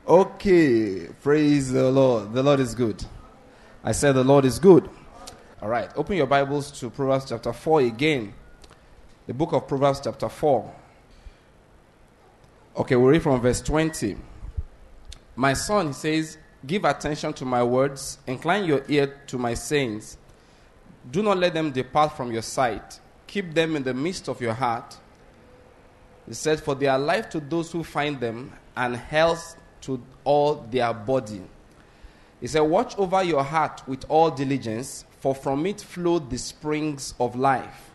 Okay, praise the Lord. The Lord is good. I said the Lord is good. All right, open your Bibles to Proverbs chapter 4 again. The book of Proverbs chapter 4. Okay, we'll read from verse 20. My son, he says, give attention to my words, incline your ear to my sayings. Do not let them depart from your sight. Keep them in the midst of your heart. He said, for they are life to those who find them, and health to all their body. He said, watch over your heart with all diligence, for from it flow the springs of life.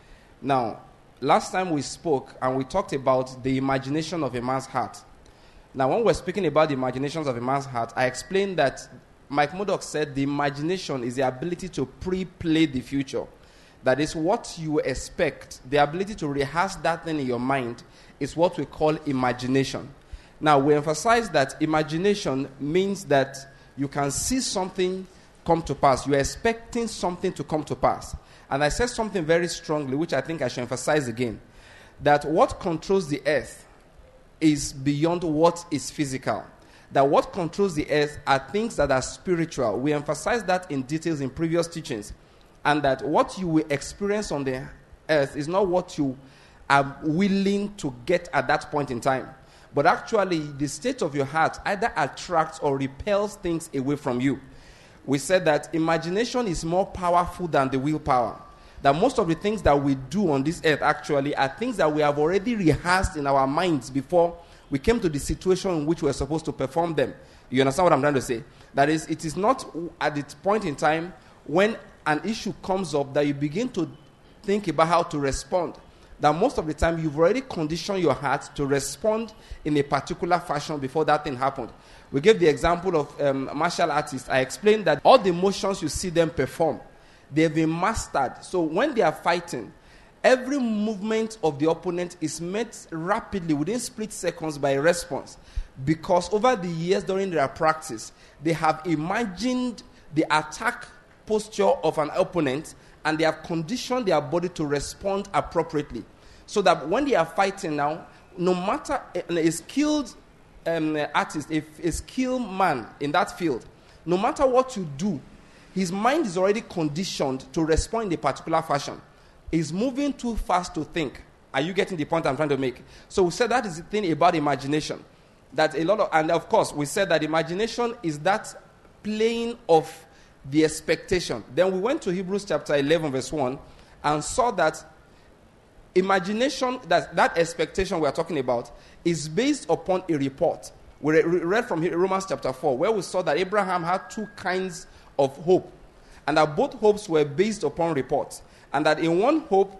Now, last time we spoke and we talked about the imagination of a man's heart. Now, when we're speaking about the imaginations of a man's heart, I explained that Mike Murdoch said the imagination is the ability to pre-play the future. That is what you expect. The ability to rehearse that thing in your mind is what we call imagination. Now, we emphasize that imagination means that you can see something come to pass. You're expecting something to come to pass. And I said something very strongly, which I think I should emphasize again, that what controls the earth is beyond what is physical. That what controls the earth are things that are spiritual. We emphasized that in details in previous teachings. And that what you will experience on the earth is not what you are willing to get at that point in time. But actually, the state of your heart either attracts or repels things away from you. We said that imagination is more powerful than the willpower. That most of the things that we do on this earth actually are things that we have already rehearsed in our minds before we came to the situation in which we are supposed to perform them. You understand what I'm trying to say? That is, it is not at the point in time when an issue comes up that you begin to think about how to respond. That most of the time you've already conditioned your heart to respond in a particular fashion before that thing happened. We gave the example of martial artists. I explained that all the motions you see them perform, they've been mastered. So when they are fighting, every movement of the opponent is met rapidly within split seconds by a response. Because over the years during their practice, they have imagined the attack posture of an opponent and they have conditioned their body to respond appropriately. So that when they are fighting now, no matter a skilled artist, a skilled man in that field, no matter what you do, his mind is already conditioned to respond in a particular fashion. He's moving too fast to think. Are you getting the point I'm trying to make? So we said that is the thing about imagination. That a lot of, and of course, we said that imagination is that playing of the expectation. Then we went to Hebrews chapter 11 verse 1 and saw that imagination, that expectation we are talking about, is based upon a report. We read from Romans chapter 4 where we saw that Abraham had two kinds of hope and that both hopes were based upon reports. And that in one hope,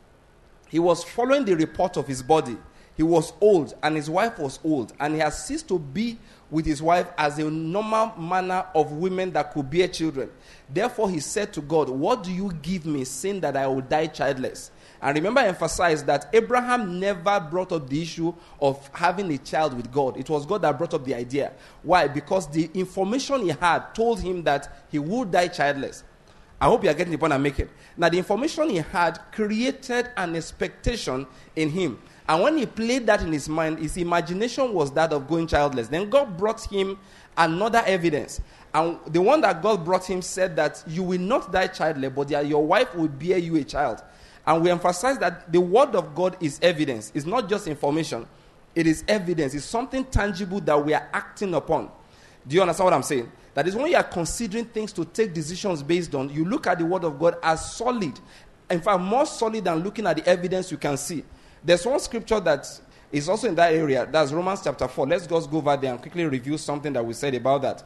he was following the report of his body. He was old and his wife was old and he has ceased to be with his wife as a normal manner of women that could bear children. Therefore, he said to God, what do you give me, seeing that I will die childless? And remember, I emphasized that Abraham never brought up the issue of having a child with God. It was God that brought up the idea. Why? Because the information he had told him that he would die childless. I hope you are getting the point I'm making. Now, the information he had created an expectation in him. And when he played that in his mind, his imagination was that of going childless. Then God brought him another evidence. And the one that God brought him said that you will not die childless, but your wife will bear you a child. And we emphasize that the word of God is evidence. It's not just information. It is evidence. It's something tangible that we are acting upon. Do you understand what I'm saying? That is when you are considering things to take decisions based on, you look at the word of God as solid. In fact, more solid than looking at the evidence you can see. There's one scripture that is also in that area. That's Romans chapter 4. Let's just go over there and quickly review something that we said about that.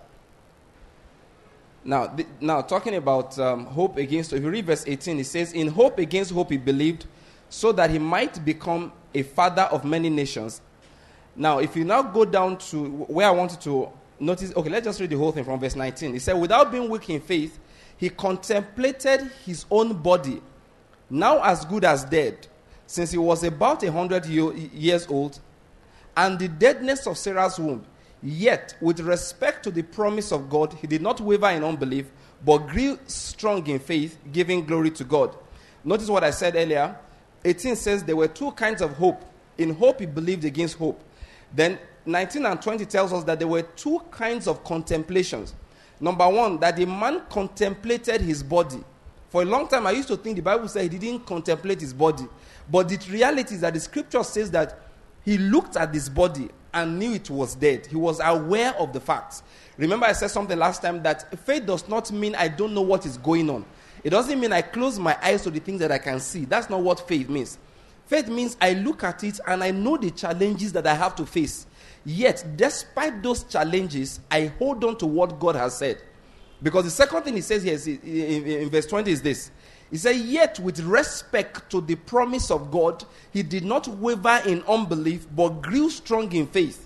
Now talking about hope against, if you read verse 18, it says, in hope against hope he believed, so that he might become a father of many nations. Now, if you now go down to where I wanted to notice, okay, let's just read the whole thing from verse 19. It said, without being weak in faith, he contemplated his own body, now as good as dead, since he was about 100 years old, and the deadness of Sarah's womb. Yet, with respect to the promise of God, he did not waver in unbelief, but grew strong in faith, giving glory to God. Notice what I said earlier. 18 says there were two kinds of hope. In hope, he believed against hope. Then, 19 and 20 tells us that there were two kinds of contemplations. Number one, that the man contemplated his body. For a long time, I used to think the Bible said he didn't contemplate his body. But the reality is that the scripture says that he looked at his body and knew it was dead. He was aware of the facts. Remember I said something last time that faith does not mean I don't know what is going on. It doesn't mean I close my eyes to the things that I can see. That's not what faith means. Faith means I look at it and I know the challenges that I have to face. Yet, despite those challenges, I hold on to what God has said. Because the second thing he says here is, in verse 20 is this. He said, yet with respect to the promise of God, he did not waver in unbelief, but grew strong in faith.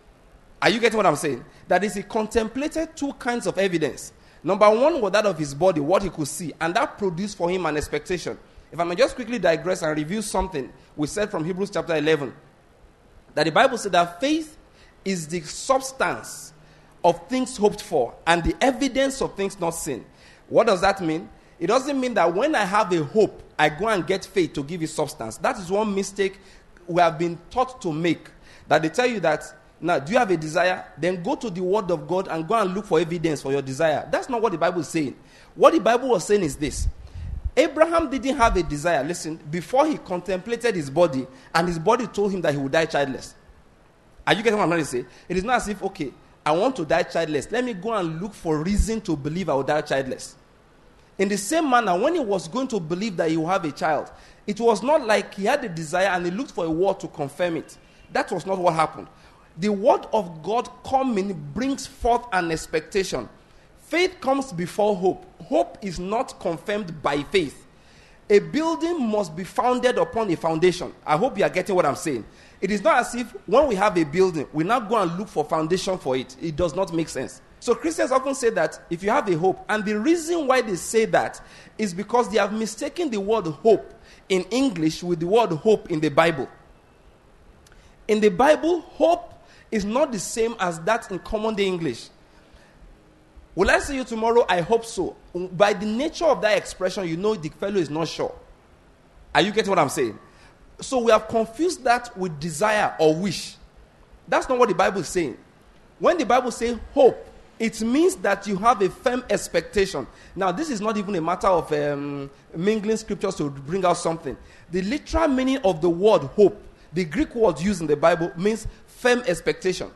Are you getting what I'm saying? That is, he contemplated two kinds of evidence. Number one was that of his body, what he could see, and that produced for him an expectation. If I may just quickly digress and review something we said from Hebrews chapter 11, that the Bible said that faith is the substance of things hoped for and the evidence of things not seen. What does that mean? It doesn't mean that when I have a hope, I go and get faith to give it substance. That is one mistake we have been taught to make. That they tell you that, now, do you have a desire? Then go to the word of God and go and look for evidence for your desire. That's not what the Bible is saying. What the Bible was saying is this. Abraham didn't have a desire, listen, before he contemplated his body, and his body told him that he would die childless. Are you getting what I'm trying to say? It is not as if, okay, I want to die childless. Let me go and look for reason to believe I will die childless. In the same manner, when he was going to believe that he will have a child, it was not like he had a desire and he looked for a word to confirm it. That was not what happened. The word of God coming brings forth an expectation. Faith comes before hope. Hope is not confirmed by faith. A building must be founded upon a foundation. I hope you are getting what I'm saying. It is not as if when we have a building, we now go and look for foundation for it. It does not make sense. So Christians often say that if you have a hope, and the reason why they say that is because they have mistaken the word hope in English with the word hope in the Bible. In the Bible, hope is not the same as that in common day English. Will I see you tomorrow? I hope so. By the nature of that expression, you know the fellow is not sure. Are you getting what I'm saying? So we have confused that with desire or wish. That's not what the Bible is saying. When the Bible says hope, it means that you have a firm expectation. Now, this is not even a matter of mingling scriptures to bring out something. The literal meaning of the word hope, the Greek word used in the Bible, means firm expectation.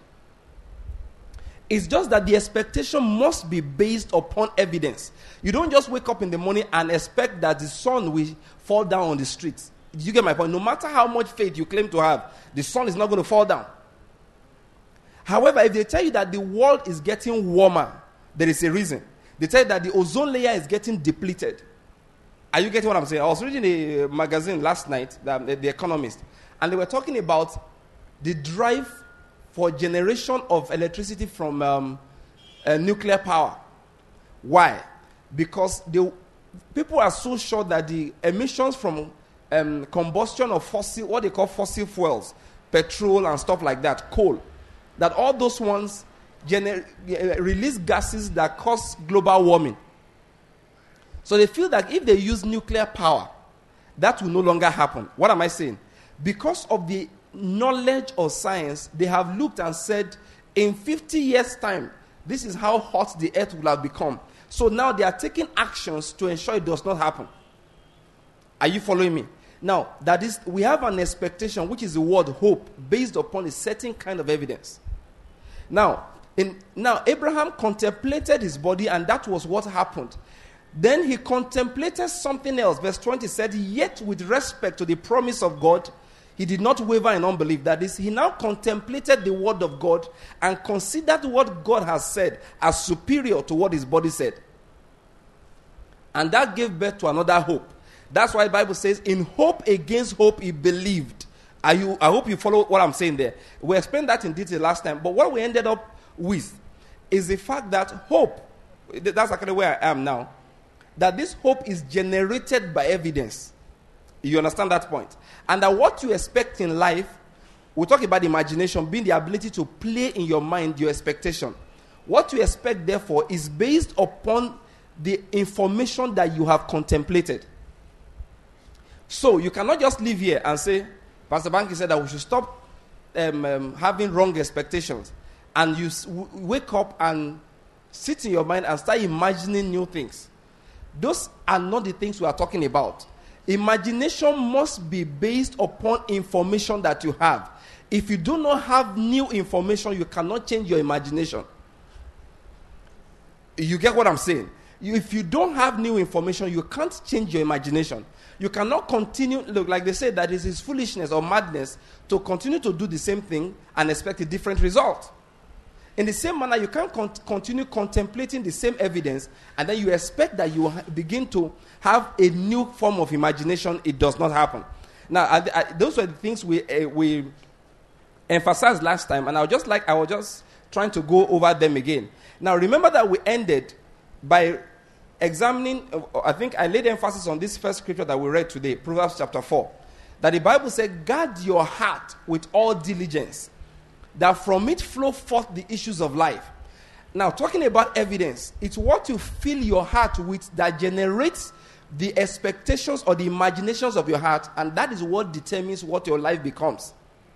It's just that the expectation must be based upon evidence. You don't just wake up in the morning and expect that the sun will fall down on the streets. You get my point? No matter how much faith you claim to have, the sun is not going to fall down. However, if they tell you that the world is getting warmer, there is a reason. They tell you that the ozone layer is getting depleted. Are you getting what I'm saying? I was reading a magazine last night, The Economist, and they were talking about the drive for generation of electricity from nuclear power. Why? Because people are so sure that the emissions from combustion of fossil, what they call fossil fuels, petrol and stuff like that, coal, that all those ones release gases that cause global warming. So they feel that if they use nuclear power, that will no longer happen. What am I saying? Because of the knowledge of science, they have looked and said, in 50 years' time, this is how hot the earth will have become. So now they are taking actions to ensure it does not happen. Are you following me? Now, that is, we have an expectation, which is the word hope, based upon a certain kind of evidence. Now, Abraham contemplated his body, and that was what happened. Then he contemplated something else. Verse 20 said, yet with respect to the promise of God, he did not waver in unbelief. That is, he now contemplated the word of God and considered what God has said as superior to what his body said. And that gave birth to another hope. That's why the Bible says, in hope against hope he believed. I hope you follow what I'm saying there. We explained that in detail last time. But what we ended up with is the fact that hope, that's actually where I am now, that this hope is generated by evidence. You understand that point? And that what you expect in life, we talk about imagination being the ability to play in your mind your expectation. What you expect, therefore, is based upon the information that you have contemplated. So you cannot just live here and say, Pastor Banky said that we should stop having wrong expectations, and you wake up and sit in your mind and start imagining new things. Those are not the things we are talking about. Imagination must be based upon information that you have. If you do not have new information, you cannot change your imagination. You get what I'm saying? If you don't have new information, you can't change your imagination. You cannot continue, look, like they say, that it is foolishness or madness to continue to do the same thing and expect a different result. In the same manner, you can't continue contemplating the same evidence and then you expect that you begin to have a new form of imagination. It does not happen. Now, those were the things we emphasized last time, and I was just trying to go over them again. Now, remember that we ended by examining, I think I laid emphasis on this first scripture that we read today, Proverbs chapter 4, that the Bible said, guard your heart with all diligence, that from it flow forth the issues of life. Now, talking about evidence, it's what you fill your heart with that generates the expectations or the imaginations of your heart, and that is what determines what your life becomes.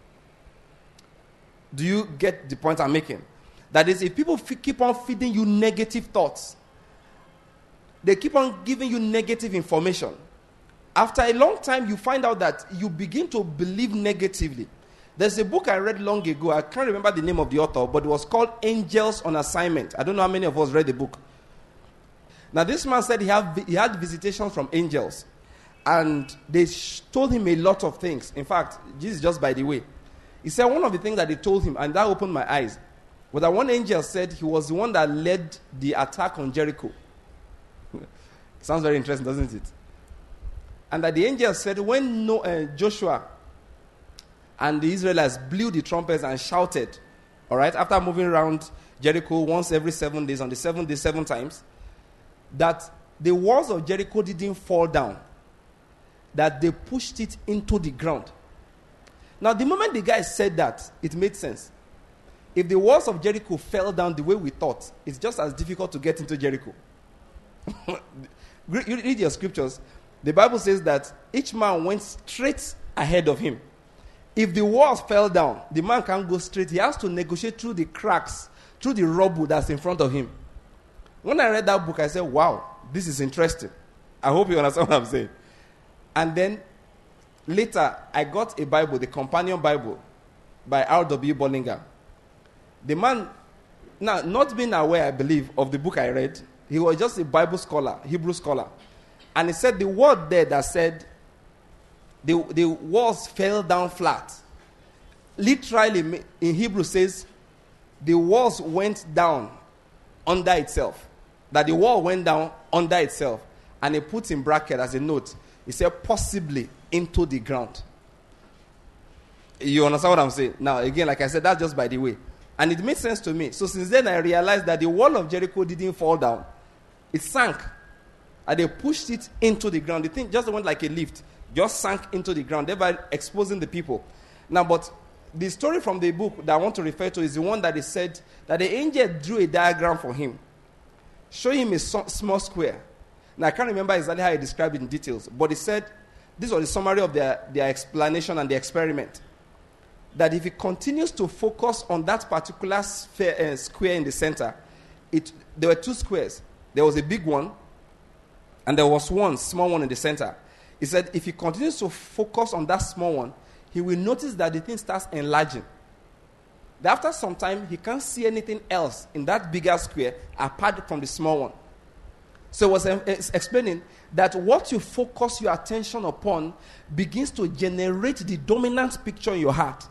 Do you get the point I'm making? That is, if people keep on feeding you negative thoughts, they keep on giving you negative information, after a long time you find out that you begin to believe negatively. There's a book I read long ago. I can't remember the name of the author, but it was called Angels on Assignment. I don't know how many of us read the book. Now, this man said he had visitations from angels, and they told him a lot of things. In fact, this is just by the way. He said one of the things that they told him, and that opened my eyes, was that one angel said he was the one that led the attack on Jericho. Sounds very interesting, doesn't it? And that the angel said when Joshua and the Israelites blew the trumpets and shouted, all right, after moving around Jericho once every 7 days, on the 7th day, 7 times, that the walls of Jericho didn't fall down, that they pushed it into the ground. Now, the moment the guy said that, it made sense. If the walls of Jericho fell down the way we thought, it's just as difficult to get into Jericho. You read your scriptures. The Bible says that each man went straight ahead of him. If the walls fell down, the man can't go straight. He has to negotiate through the cracks, through the rubble that's in front of him. When I read that book, I said, wow, this is interesting. I hope you understand what I'm saying. And then later, I got a Bible, the Companion Bible, by R.W. Bollinger. The man, now, not being aware, I believe, of the book I read, he was just a Bible scholar, Hebrew scholar. And he said the word there that said the walls fell down flat. Literally, in Hebrew says the walls went down under itself. That the wall went down under itself. And he put in bracket as a note, he said possibly into the ground. You understand what I'm saying? Now, again, like I said, that's just by the way. And it made sense to me. So since then, I realized that the wall of Jericho didn't fall down. It sank. And they pushed it into the ground. The thing just went like a lift. Just sank into the ground, thereby exposing the people. Now, but the story from the book that I want to refer to is the one that is said that the angel drew a diagram for him, showing him a small square. Now, I can't remember exactly how he described it in details, but he said, this was the summary of their explanation and the experiment, that if he continues to focus on that particular square in the center, there were 2 squares. There was a big one, and there was one small one in the center. He said if he continues to focus on that small one, he will notice that the thing starts enlarging. That after some time, he can't see anything else in that bigger square apart from the small one. So he was explaining that what you focus your attention upon begins to generate the dominant picture in your heart.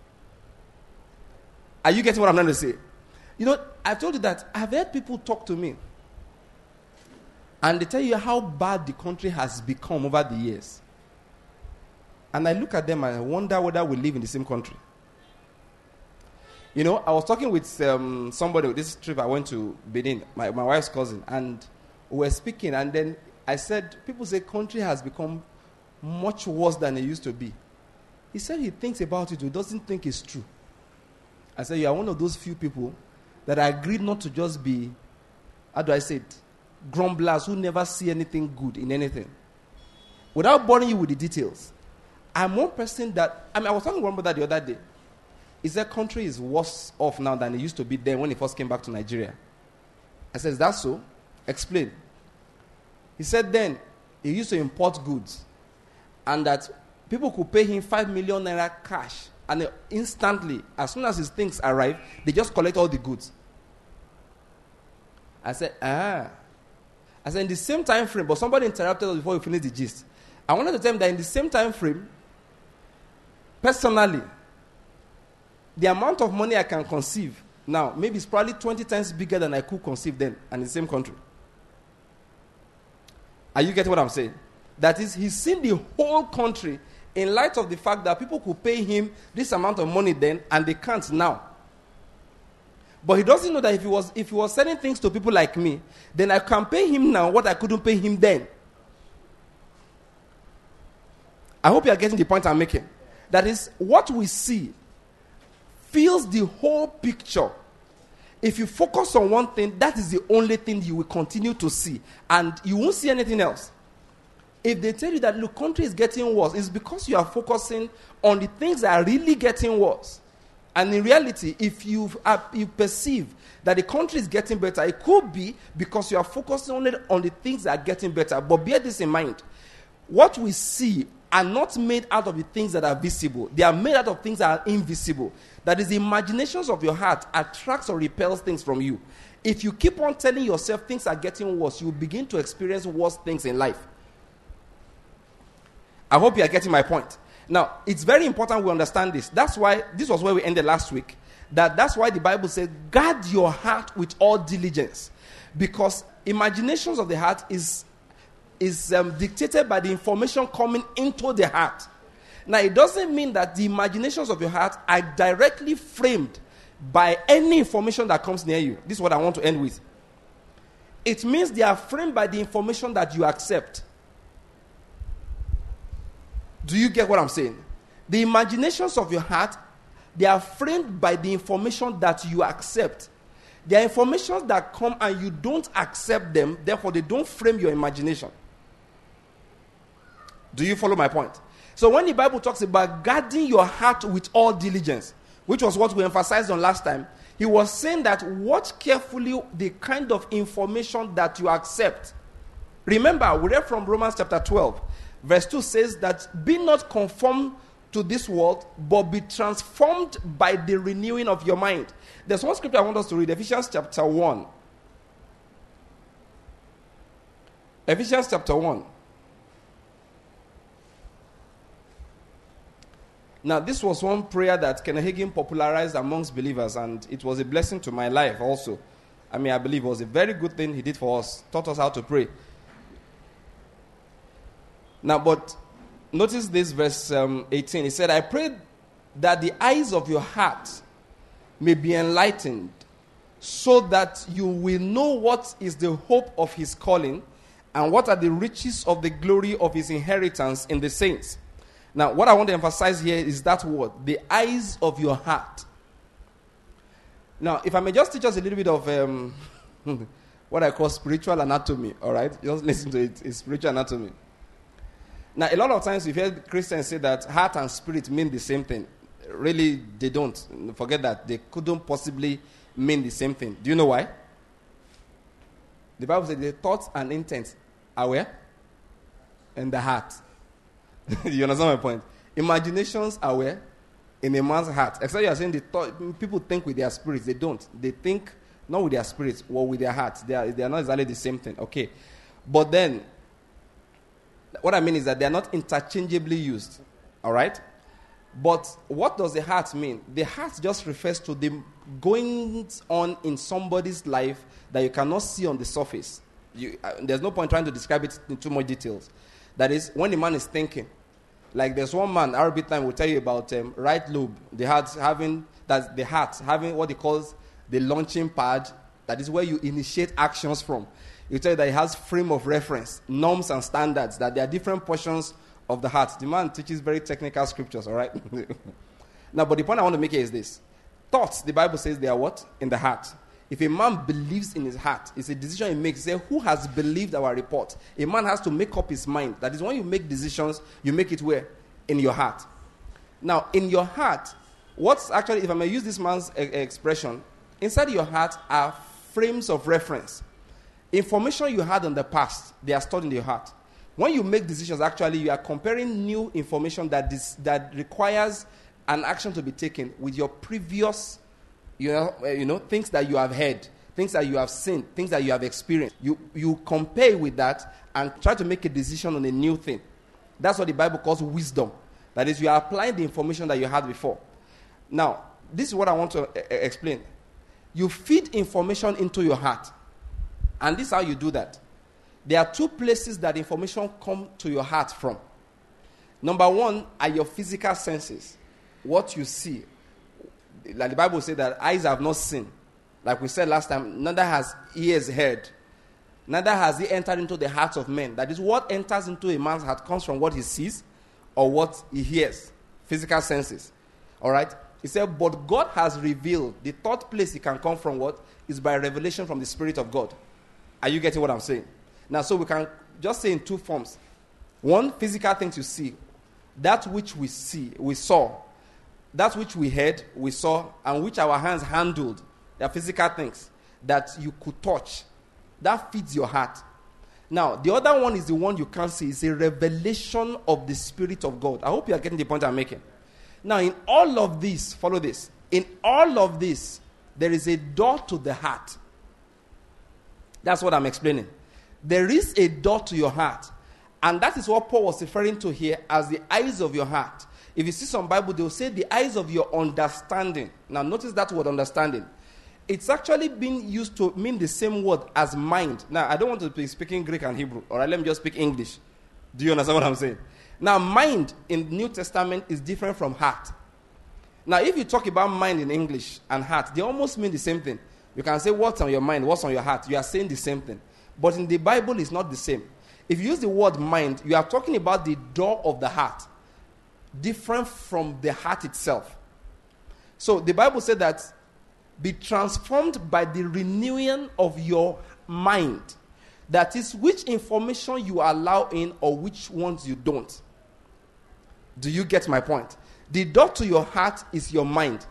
Are you getting what I'm trying to say? You know, I've told you that I've heard people talk to me, and they tell you how bad the country has become over the years. And I look at them and I wonder whether we live in the same country. You know, I was talking with somebody with this trip I went to Benin, my wife's cousin, and we were speaking, and then I said, people say country has become much worse than it used to be. He said he thinks about it, he doesn't think it's true. I said, you are one of those few people that agreed not to just be, how do I say it, grumblers who never see anything good in anything. Without boring you with the details, I'm one person that, I was talking to one brother the other day. He said, country is worse off now than it used to be then when he first came back to Nigeria. I said, is that so? Explain. He said then he used to import goods and that people could pay him 5 million naira cash, and instantly, as soon as his things arrive, they just collect all the goods. I said, I said, in the same time frame, but somebody interrupted us before we finished the gist. I wanted to tell him that in the same time frame, personally, the amount of money I can conceive now, maybe it's probably 20 times bigger than I could conceive then, and in the same country. Are you getting what I'm saying? That is, he's seen the whole country in light of the fact that people could pay him this amount of money then, and they can't now. But he doesn't know that if he was selling things to people like me, then I can pay him now what I couldn't pay him then. I hope you are getting the point I'm making. That is, what we see fills the whole picture. If you focus on one thing, that is the only thing you will continue to see, and you won't see anything else. If they tell you that, look, country is getting worse, it's because you are focusing on the things that are really getting worse. And in reality, if you perceive that the country is getting better, it could be because you are focusing only on the things that are getting better. But bear this in mind. What we see are not made out of the things that are visible. They are made out of things that are invisible. That is, the imaginations of your heart attracts or repels things from you. If you keep on telling yourself things are getting worse, you will begin to experience worse things in life. I hope you are getting my point. Now, it's very important we understand this. That's why, this was where we ended last week. That's why the Bible says, guard your heart with all diligence. Because imaginations of the heart is dictated by the information coming into the heart. Now, it doesn't mean that the imaginations of your heart are directly framed by any information that comes near you. This is what I want to end with. It means they are framed by the information that you accept. Do you get what I'm saying? The imaginations of your heart, they are framed by the information that you accept. There are informations that come and you don't accept them, therefore they don't frame your imagination. Do you follow my point? So when the Bible talks about guarding your heart with all diligence, which was what we emphasized on last time, he was saying that watch carefully the kind of information that you accept. Remember, we read from Romans chapter 12. Verse 2 says that be not conformed to this world, but be transformed by the renewing of your mind. There's one scripture I want us to read, Ephesians chapter 1. Ephesians chapter 1. Now, this was one prayer that Kenneth Hagin popularized amongst believers, and it was a blessing to my life also. I believe it was a very good thing he did for us, taught us how to pray. Now, but notice this verse 18. He said, I pray that the eyes of your heart may be enlightened, so that you will know what is the hope of his calling, and what are the riches of the glory of his inheritance in the saints. Now, what I want to emphasize here is that word, the eyes of your heart. Now, if I may just teach us a little bit of what I call spiritual anatomy, all right? Just listen to it. It's spiritual anatomy. Now, a lot of times we've heard Christians say that heart and spirit mean the same thing. Really, they don't. Forget that. They couldn't possibly mean the same thing. Do you know why? The Bible says the thoughts and intents are where? In the heart. You understand my point? Imaginations are where? In a man's heart. Except you are saying the thought, people think with their spirits. They don't. They think not with their spirits or with their hearts. They are not exactly the same thing. Okay. But then, what I mean is that they are not interchangeably used. All right? But what does the heart mean? The heart just refers to the goings on in somebody's life that you cannot see on the surface. There's no point trying to describe it in too much details. That is, when the man is thinking. Like there's one man, Arabic time will tell you about right lobe. The heart having what he calls the launching pad. That is where you initiate actions from. You tell you that it has frame of reference, norms and standards, that there are different portions of the heart. The man teaches very technical scriptures, all right? Now, but the point I want to make here is this. Thoughts, the Bible says they are what? In the heart. If a man believes in his heart, it's a decision he makes. Say, who has believed our report? A man has to make up his mind. That is, when you make decisions, you make it where? In your heart. Now, in your heart, What's actually, if I may use this man's expression, inside your heart are frames of reference. Information you had in the past, they are stored in your heart. When you make decisions, actually, you are comparing new information that requires an action to be taken with your previous, things that you have heard, things that you have seen, things that you have experienced. You compare with that and try to make a decision on a new thing. That's what the Bible calls wisdom. That is, you are applying the information that you had before. Now, this is what I want to explain. You feed information into your heart. And this is how you do that. There are two places that information come to your heart from. Number one are your physical senses. What you see. Like the Bible says that eyes have not seen. Like we said last time, neither has ears heard. Neither has it entered into the hearts of men. That is, what enters into a man's heart comes from what he sees or what he hears. Physical senses. All right? He said, but God has revealed. The third place it can come from what? Is by revelation from the Spirit of God. Are you getting what I'm saying? Now, so we can just say in two forms. One, physical things you see. That which we saw. That which we heard, we saw, and which our hands handled. They are physical things that you could touch. That feeds your heart. Now, the other one is the one you can't see. It's a revelation of the Spirit of God. I hope you are getting the point I'm making. Now, in all of this, follow this. In all of this, there is a door to the heart. That's what I'm explaining. There is a door to your heart. And that is what Paul was referring to here as the eyes of your heart. If you see some Bible, they will say the eyes of your understanding. Now, notice that word understanding. It's actually been used to mean the same word as mind. Now, I don't want to be speaking Greek and Hebrew. All right, let me just speak English. Do you understand what I'm saying? Now, mind in the New Testament is different from heart. Now, if you talk about mind in English and heart, they almost mean the same thing. You can say what's on your mind, what's on your heart. You are saying the same thing. But in the Bible, it's not the same. If you use the word mind, you are talking about the door of the heart, different from the heart itself. So the Bible said that be transformed by the renewing of your mind. That is, which information you allow in or which ones you don't. Do you get my point? The door to your heart is your mind.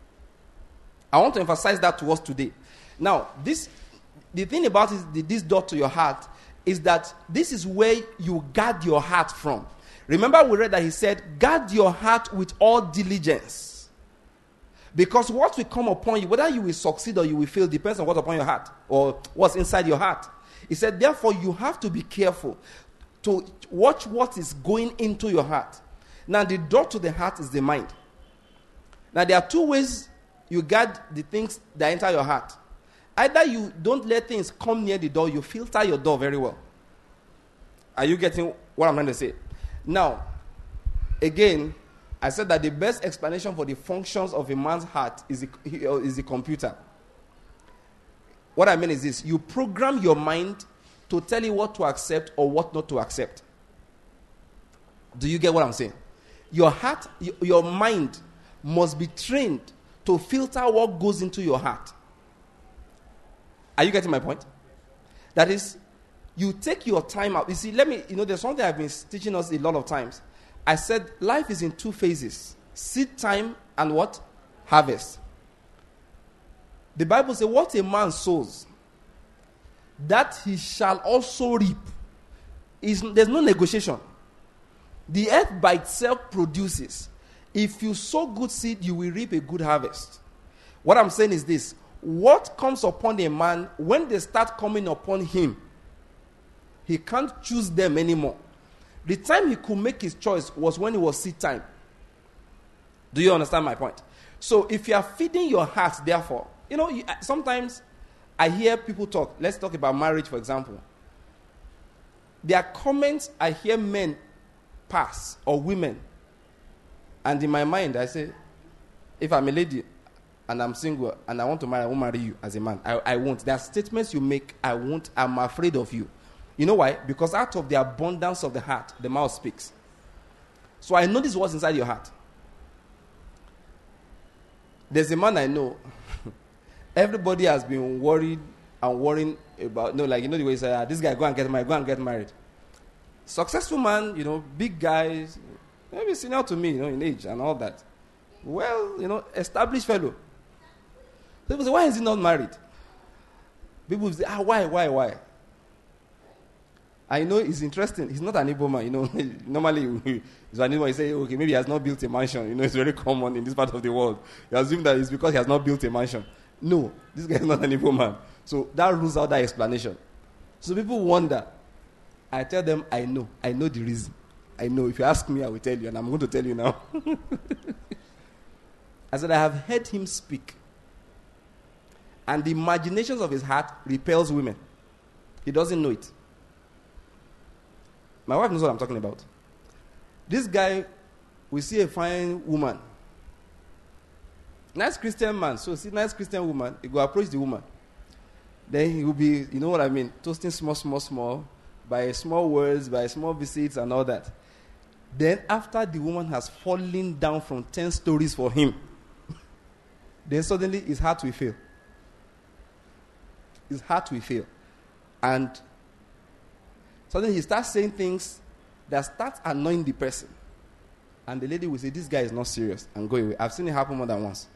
I want to emphasize that to us today. Now, the thing about this door to your heart is that this is where you guard your heart from. Remember we read that he said, guard your heart with all diligence. Because what will come upon you, whether you will succeed or you will fail, depends on what's upon your heart or what's inside your heart. He said, therefore, you have to be careful to watch what is going into your heart. Now, the door to the heart is the mind. Now, there are two ways you guard the things that enter your heart. Either you don't let things come near the door, you filter your door very well. Are you getting what I'm trying to say? Now, again, I said that the best explanation for the functions of a man's heart is the computer. What I mean is this. You program your mind to tell you what to accept or what not to accept. Do you get what I'm saying? Your heart, your mind must be trained to filter what goes into your heart. Are you getting my point? That is, you take your time out. You see, there's something I've been teaching us a lot of times. I said life is in two phases. Seed time and what? Harvest. The Bible says, what a man sows, that he shall also reap. There's no negotiation. The earth by itself produces. If you sow good seed, you will reap a good harvest. What I'm saying is this. What comes upon a man, when they start coming upon him, he can't choose them anymore. The time he could make his choice was when it was seed time. Do you understand my point? So if you are feeding your heart, therefore, sometimes I hear people talk. Let's talk about marriage, for example. There are comments I hear men pass, or women. And in my mind, I say, if I'm a lady and I'm single and I want to marry, I won't marry you as a man. I won't. There are statements you make, I won't. I'm afraid of you. You know why? Because out of the abundance of the heart, the mouth speaks. So I know this is what's inside your heart. There's a man I know. Everybody has been worried and worrying about, the way you say, this guy, go and get married. Successful man, big guys, maybe senior to me, in age and all that. Well, established fellow. People say, why is he not married? People say, why? I know it's interesting. He's not an Igbo man, Normally, he's an Igbo. You say, okay, maybe he has not built a mansion. It's very common in this part of the world. You assume that it's because he has not built a mansion. No, this guy is not an Igbo man. So that rules out that explanation. So people wonder. I tell them, I know the reason. I know. If you ask me, I will tell you, and I'm going to tell you now. I said, I have heard him speak. And the imaginations of his heart repels women. He doesn't know it. My wife knows what I'm talking about. This guy, we see a fine woman. Nice Christian man. So see nice Christian woman, he go approach the woman. Then he will be, you know what I mean, toasting small, by small words, by small visits and all that. Then after the woman has fallen down from 10 stories for him, then suddenly his heart will fail. His heart will fail. And suddenly he starts saying things that start annoying the person. And the lady will say, this guy is not serious, and go away. I've seen it happen more than once.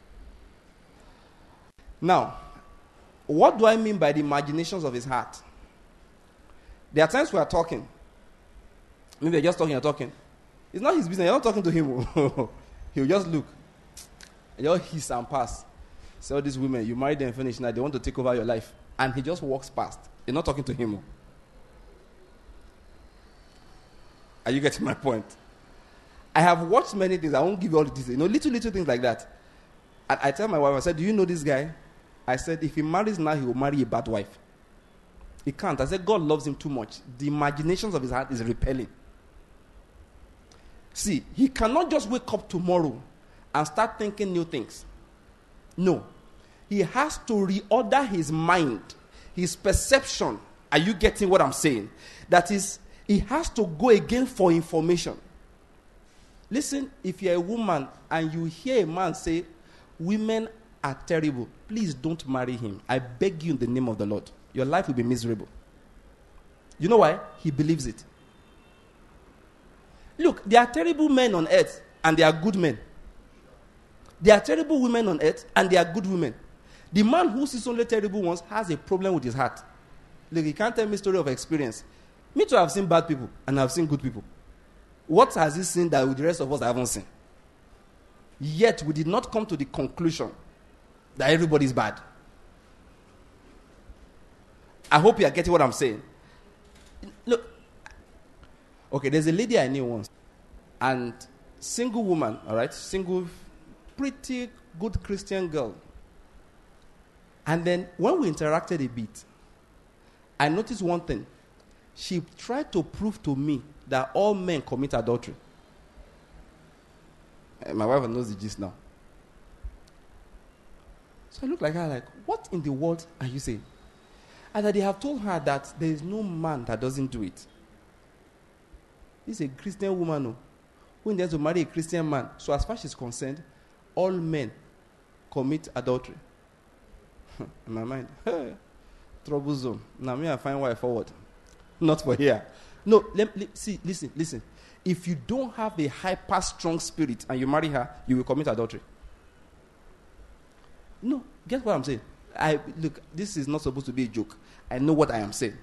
Now, what do I mean by the imaginations of his heart? There are times we are talking. Maybe you're just talking. It's not his business. You're not talking to him. He'll just look. And you'll hiss and pass. So these women, you married them, finish now. They want to take over your life. And he just walks past. You're not talking to him. Are you getting my point? I have watched many things. I won't give you all the details. Little things like that. And I tell my wife, I said, do you know this guy? I said, if he marries now, he will marry a bad wife. He can't. I said, God loves him too much. The imaginations of his heart is repelling. See, he cannot just wake up tomorrow and start thinking new things. No. He has to reorder his mind, his perception. Are you getting what I'm saying? That is, he has to go again for information. Listen, if you're a woman and you hear a man say, women are terrible, please don't marry him. I beg you in the name of the Lord. Your life will be miserable. You know why? He believes it. Look, there are terrible men on earth and there are good men. There are terrible women on earth and there are good women. The man who sees only terrible ones has a problem with his heart. Look, he can't tell me a story of experience. Me too, I've seen bad people and I've seen good people. What has he seen that the rest of us haven't seen? Yet we did not come to the conclusion that everybody is bad. I hope you are getting what I'm saying. Look, okay, there's a lady I knew once, and single woman, all right, single, pretty good Christian girl. And then when we interacted a bit, I noticed one thing. She tried to prove to me that all men commit adultery. My wife knows the gist now. So I look like her, like, what in the world are you saying? And that they have told her that there is no man that doesn't do it. This is a Christian woman who intends to marry a Christian man. So as far as she's concerned, all men commit adultery. In my mind, trouble zone. Now me I find why forward. Not for here. No, listen. If you don't have a hyper strong spirit and you marry her, you will commit adultery. No, get what I'm saying? Look, this is not supposed to be a joke. I know what I am saying.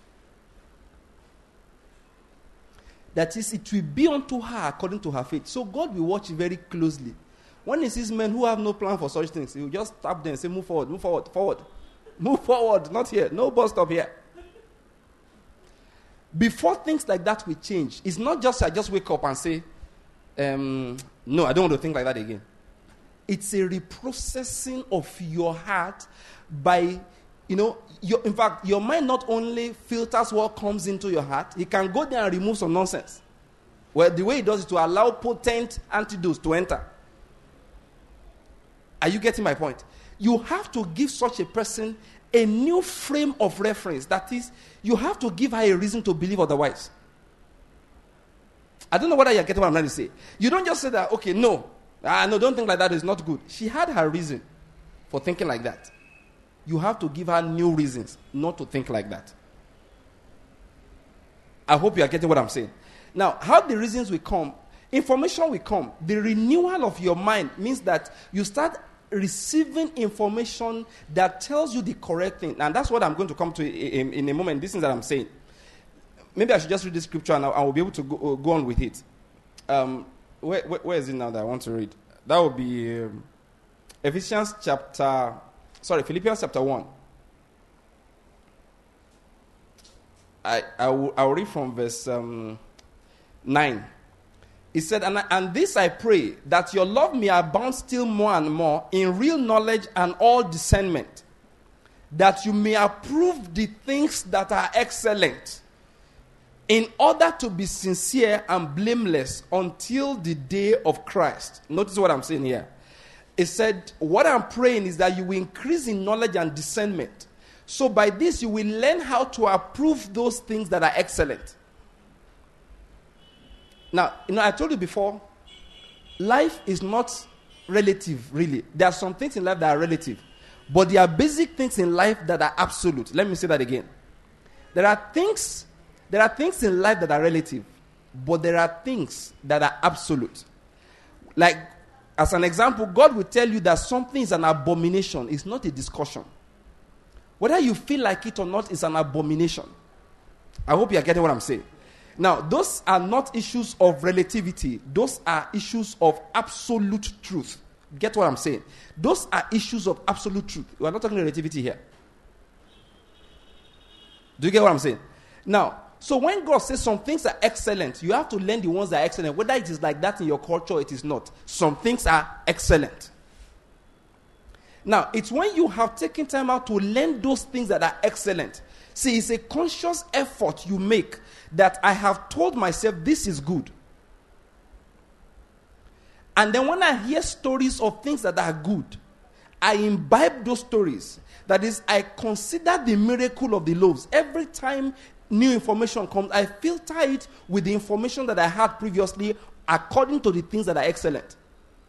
That is, it will be unto her according to her faith. So God will watch very closely. When he sees men who have no plan for such things, he will just tap them and say, move forward. Move forward, not here. No bus stop here. Before things like that will change, it's not just I just wake up and say, no, I don't want to think like that again. It's a reprocessing of your heart by, in fact, your mind not only filters what comes into your heart, it can go there and remove some nonsense. Well, the way it does is to allow potent antidotes to enter. Are you getting my point? You have to give such a person a new frame of reference. That is, you have to give her a reason to believe otherwise. I don't know whether you're getting what I'm trying to say. You don't just say that, okay, no, don't think like that, it's not good. She had her reason for thinking like that. You have to give her new reasons not to think like that. I hope you are getting what I'm saying. Now, how the reasons will come information will come. The renewal of your mind means that you start receiving information that tells you the correct thing. And that's what I'm going to come to in a moment. This is that I'm saying. Maybe I should just read the scripture and I will be able to go on with it. Where is it now that I want to read? That will be Philippians chapter 1. I will read from verse 9. He said, and this I pray, that your love may abound still more and more in real knowledge and all discernment, that you may approve the things that are excellent, in order to be sincere and blameless until the day of Christ. Notice what I'm saying here. It said, what I'm praying is that you will increase in knowledge and discernment. So by this you will learn how to approve those things that are excellent. Now, I told you before, life is not relative, really. There are some things in life that are relative. But there are basic things in life that are absolute. Let me say that again. There are things in life that are relative, but there are things that are absolute. Like, as an example, God will tell you that something is an abomination. It's not a discussion. Whether you feel like it or not is an abomination. I hope you are getting what I'm saying. Now, those are not issues of relativity. Those are issues of absolute truth. Get what I'm saying? Those are issues of absolute truth. We are not talking relativity here. Do you get what I'm saying? Now, so when God says some things are excellent, you have to learn the ones that are excellent. Whether it is like that in your culture, it is not. Some things are excellent. Now, it's when you have taken time out to learn those things that are excellent. See, it's a conscious effort you make that I have told myself this is good. And then when I hear stories of things that are good, I imbibe those stories. That is, I consider the miracle of the loaves. Every time new information comes, I filter it with the information that I had previously according to the things that are excellent.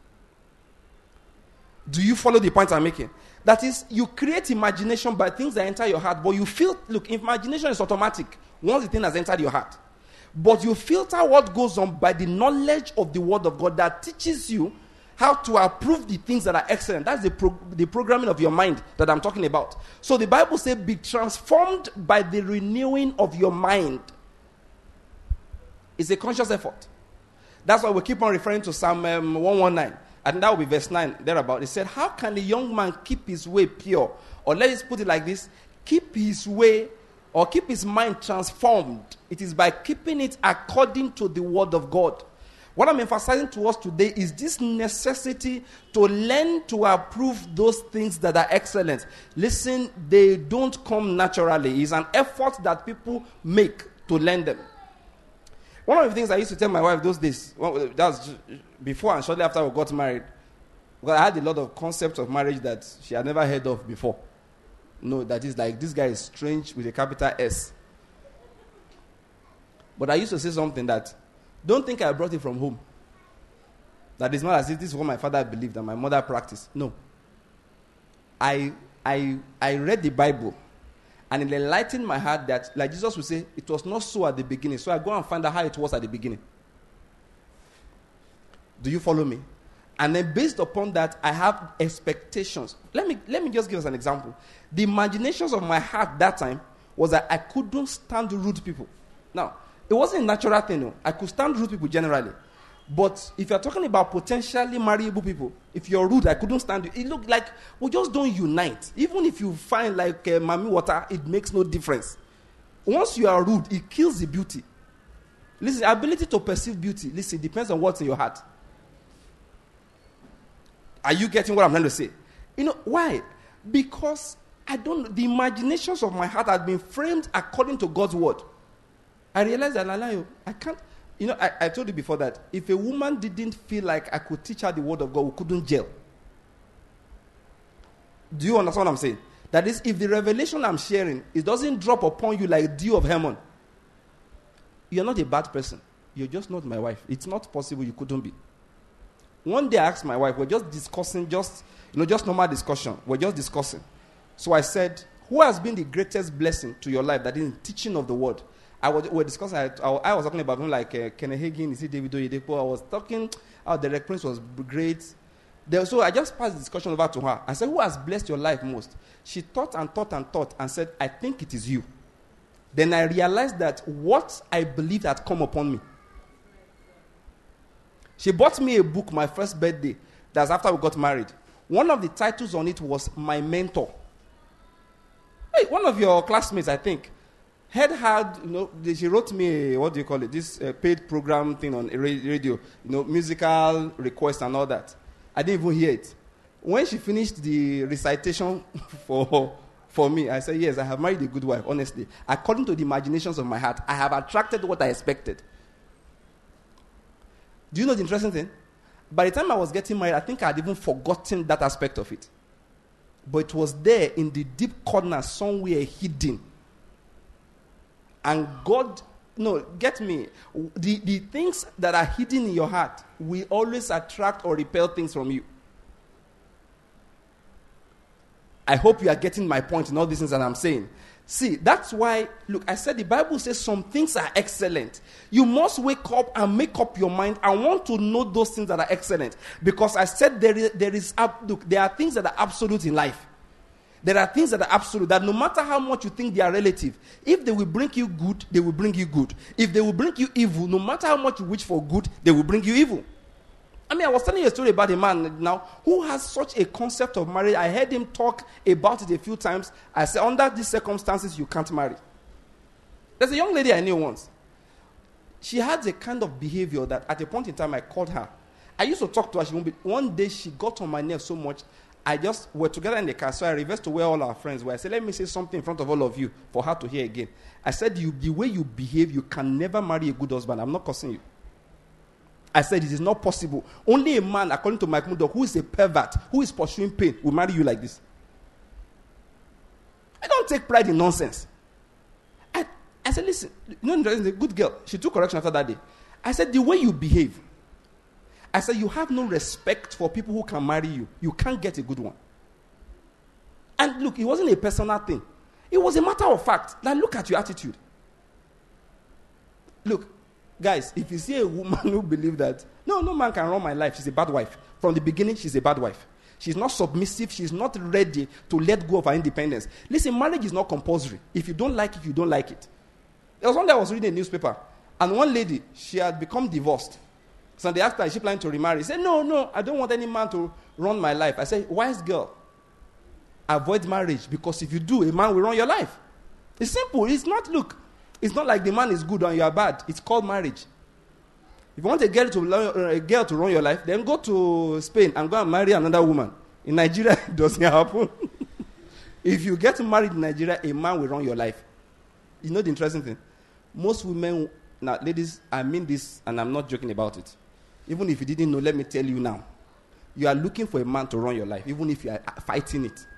Do you follow the point I'm making? That is, you create imagination by things that enter your heart, but you feel, look, imagination is automatic once the thing has entered your heart. But you filter what goes on by the knowledge of the Word of God that teaches you how to approve the things that are excellent. That's the programming of your mind that I'm talking about. So the Bible says, be transformed by the renewing of your mind. It's a conscious effort. That's why we keep on referring to Psalm 119. And that will be verse 9, thereabout. It said, how can a young man keep his way pure? Or let us put it like this, keep his way or keep his mind transformed. It is by keeping it according to the Word of God. What I'm emphasizing to us today is this necessity to learn to approve those things that are excellent. Listen, they don't come naturally. It's an effort that people make to learn them. One of the things I used to tell my wife those days, that was before and shortly after we got married, because I had a lot of concepts of marriage that she had never heard of before. No, that is like, this guy is strange with a capital S. But I used to say something that, don't think I brought it from home. That is not as if this is what my father believed and my mother practiced. No. I read the Bible, and it enlightened my heart that, like Jesus would say, it was not so at the beginning. So I go and find out how it was at the beginning. Do you follow me? And then based upon that, I have expectations. Let me just give us an example. The imaginations of my heart that time was that I couldn't stand rude people. Now, it wasn't a natural thing. No. I could stand rude people generally. But if you're talking about potentially marriable people, if you're rude, I couldn't stand you. It looked like we just don't unite. Even if you find like Mami water, it makes no difference. Once you are rude, it kills the beauty. Listen, ability to perceive beauty, listen, depends on what's in your heart. Are you getting what I'm trying to say? You know, why? Because the imaginations of my heart have been framed according to God's word. I realized that I can't. You know, I told you before that if a woman didn't feel like I could teach her the word of God, we couldn't gel. Do you understand what I'm saying? That is, if the revelation I'm sharing, it doesn't drop upon you like dew of Hermon, you're not a bad person. You're just not my wife. It's not possible you couldn't be. One day I asked my wife, we're just discussing, just normal discussion. We're just discussing. So I said, who has been the greatest blessing to your life that is in teaching of the word? we're discussing. I was talking about him like Kenneth Hagin, is it David Oyedepo? I was talking how Derek Prince was great. So I just passed the discussion over to her. I said, who has blessed your life most? She thought and said, I think it is you. Then I realized that what I believed had come upon me. She bought me a book my first birthday. That's after we got married. One of the titles on it was My Mentor. Hey, one of your classmates, I think, she wrote me this paid program thing on radio, musical requests and all that. I didn't even hear it. When she finished the recitation for me, I said, yes, I have married a good wife, honestly. According to the imaginations of my heart, I have attracted what I expected. Do you know the interesting thing? By the time I was getting married, I think I had even forgotten that aspect of it. But it was there in the deep corner, somewhere hidden. And God, get me. The things that are hidden in your heart will always attract or repel things from you. I hope you are getting my point in all these things that I'm saying. See, that's why, look, I said the Bible says some things are excellent. You must wake up and make up your mind. I want to know those things that are excellent. Because I said there are things that are absolute in life. There are things that are absolute, that no matter how much you think they are relative, if they will bring you good, they will bring you good. If they will bring you evil, no matter how much you wish for good, they will bring you evil. I was telling you a story about a man now who has such a concept of marriage. I heard him talk about it a few times. I said, under these circumstances, you can't marry. There's a young lady I knew once. She had a kind of behavior that at a point in time I called her. I used to talk to her. One day she got on my nerves so much. We're together in the car, so I reversed to where all our friends were. I said, let me say something in front of all of you for her to hear again. I said, the way you behave, you can never marry a good husband. I'm not cursing you. I said, it is not possible. Only a man, according to Mike Murdoch, who is a pervert, who is pursuing pain, will marry you like this. I don't take pride in nonsense. I said, listen, there's a good girl. She took correction after that day. I said, the way you behave, I said, you have no respect for people who can marry you. You can't get a good one. And look, it wasn't a personal thing. It was a matter of fact. Now look at your attitude. Look, guys, if you see a woman who believes that, no man can run my life, she's a bad wife. From the beginning, she's a bad wife. She's not submissive. She's not ready to let go of her independence. Listen, marriage is not compulsory. If you don't like it, you don't like it. There was one day I was reading a newspaper, and one lady, she had become divorced. So they asked her, is she planning to remarry? She said, no, I don't want any man to run my life. I said, wise girl, avoid marriage, because if you do, a man will run your life. It's simple. It's not like the man is good and you are bad. It's called marriage. If you want a girl to run your life, then go to Spain and go and marry another woman. In Nigeria, it doesn't happen. If you get married in Nigeria, a man will run your life. You know the interesting thing? Most women, now ladies, I mean this and I'm not joking about it. Even if you didn't know, let me tell you now. You are looking for a man to run your life, even if you are fighting it.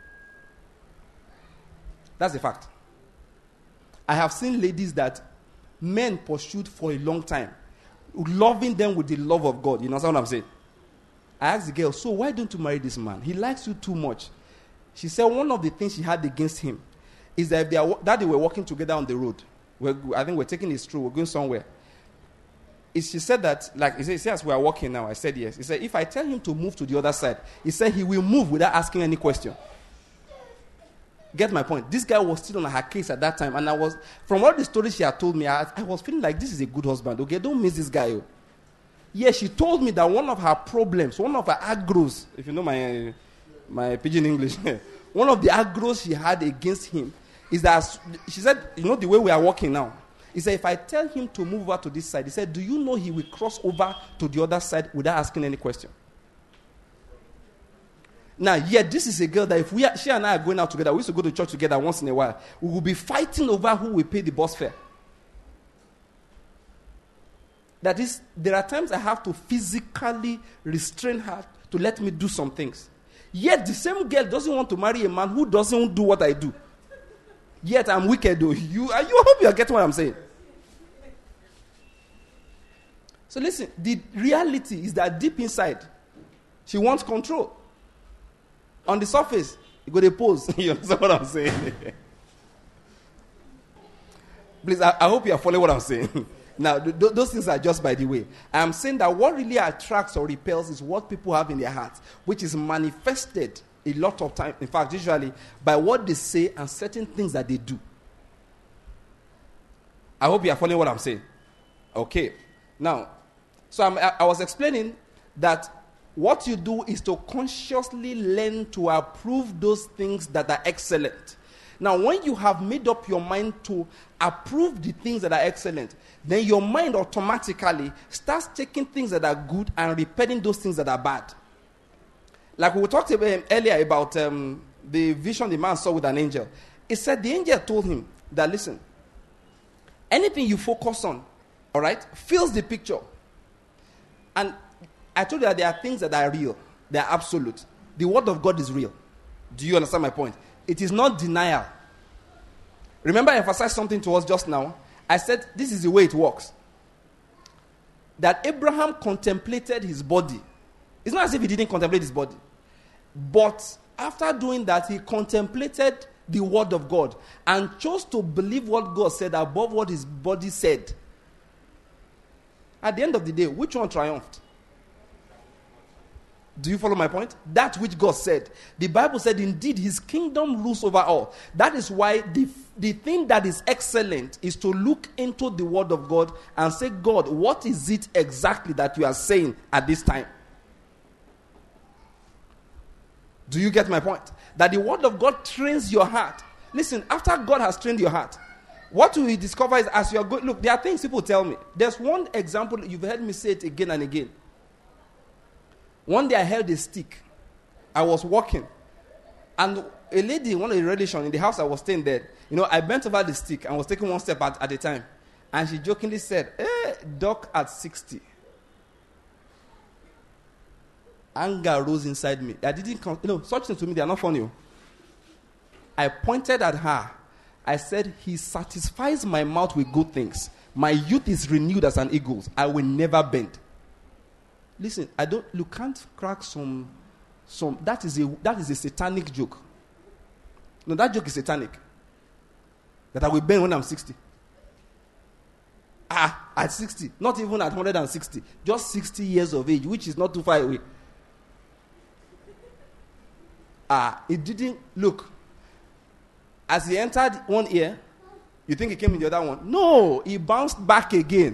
That's a fact. I have seen ladies that men pursued for a long time, loving them with the love of God. You know what I'm saying? I asked the girl, so why don't you marry this man? He likes you too much. She said one of the things she had against him is that they were walking together on the road. I think we're taking this through. We're going somewhere. She said that, he says, we are walking now. I said yes. He said, if I tell him to move to the other side, he said he will move without asking any question. Get my point? This guy was still on her case at that time, and from all the stories she had told me, I was feeling like this is a good husband. Okay, don't miss this guy. Yeah, she told me that one of her problems, one of her aggros, if you know my pidgin English, one of the aggros she had against him is that, she said, the way we are walking now, he said, if I tell him to move over to this side, he said, do you know he will cross over to the other side without asking any question? Now, this is a girl that if she and I are going out together, we used to go to church together once in a while, we will be fighting over who will pay the bus fare. That is, there are times I have to physically restrain her to let me do some things. Yet the same girl doesn't want to marry a man who doesn't do what I do. Yet I'm wicked though. You hope you are getting what I'm saying. So listen, the reality is that deep inside, she wants control. On the surface, you go to pose. You understand what I'm saying? Please, I hope you are following what I'm saying. Now, those things are just by the way. I'm saying that what really attracts or repels is what people have in their hearts, which is manifested a lot of time, in fact, usually, by what they say and certain things that they do. I hope you are following what I'm saying. Okay. Now, so I was explaining that what you do is to consciously learn to approve those things that are excellent. Now, when you have made up your mind to approve the things that are excellent, then your mind automatically starts taking things that are good and repelling those things that are bad. Like we talked about earlier about the vision the man saw with an angel. It said the angel told him that, listen, anything you focus on, all right, fills the picture. And I told you that there are things that are real. They are absolute. The word of God is real. Do you understand my point? It is not denial. Remember I emphasized something to us just now. I said this is the way it works. That Abraham contemplated his body. It's not as if he didn't contemplate his body. But after doing that, he contemplated the word of God and chose to believe what God said above what his body said. At the end of the day, which one triumphed? Do you follow my point? That which God said. The Bible said, indeed, his kingdom rules over all. That is why the thing that is excellent is to look into the word of God and say, God, what is it exactly that you are saying at this time? Do you get my point? That the word of God trains your heart. Listen, after God has trained your heart, what we discover is as you are going, look, there are things people tell me. There's one example, you've heard me say it again and again. One day I held a stick. I was walking. And a lady, one of the relations in the house I was staying there, I bent over the stick and was taking one step at a time. And she jokingly said, Doc at 60. Anger rose inside me. I didn't come, such things to me, they are not funny. I pointed at her. I said, he satisfies my mouth with good things. My youth is renewed as an eagle's. I will never bend. Listen, you can't crack some, that is a satanic joke. No, that joke is satanic. That I will bend when I'm 60. At 60. Not even at 160. Just 60 years of age, which is not too far away. It didn't, look. As he entered one ear, you think he came in the other one? No, he bounced back again.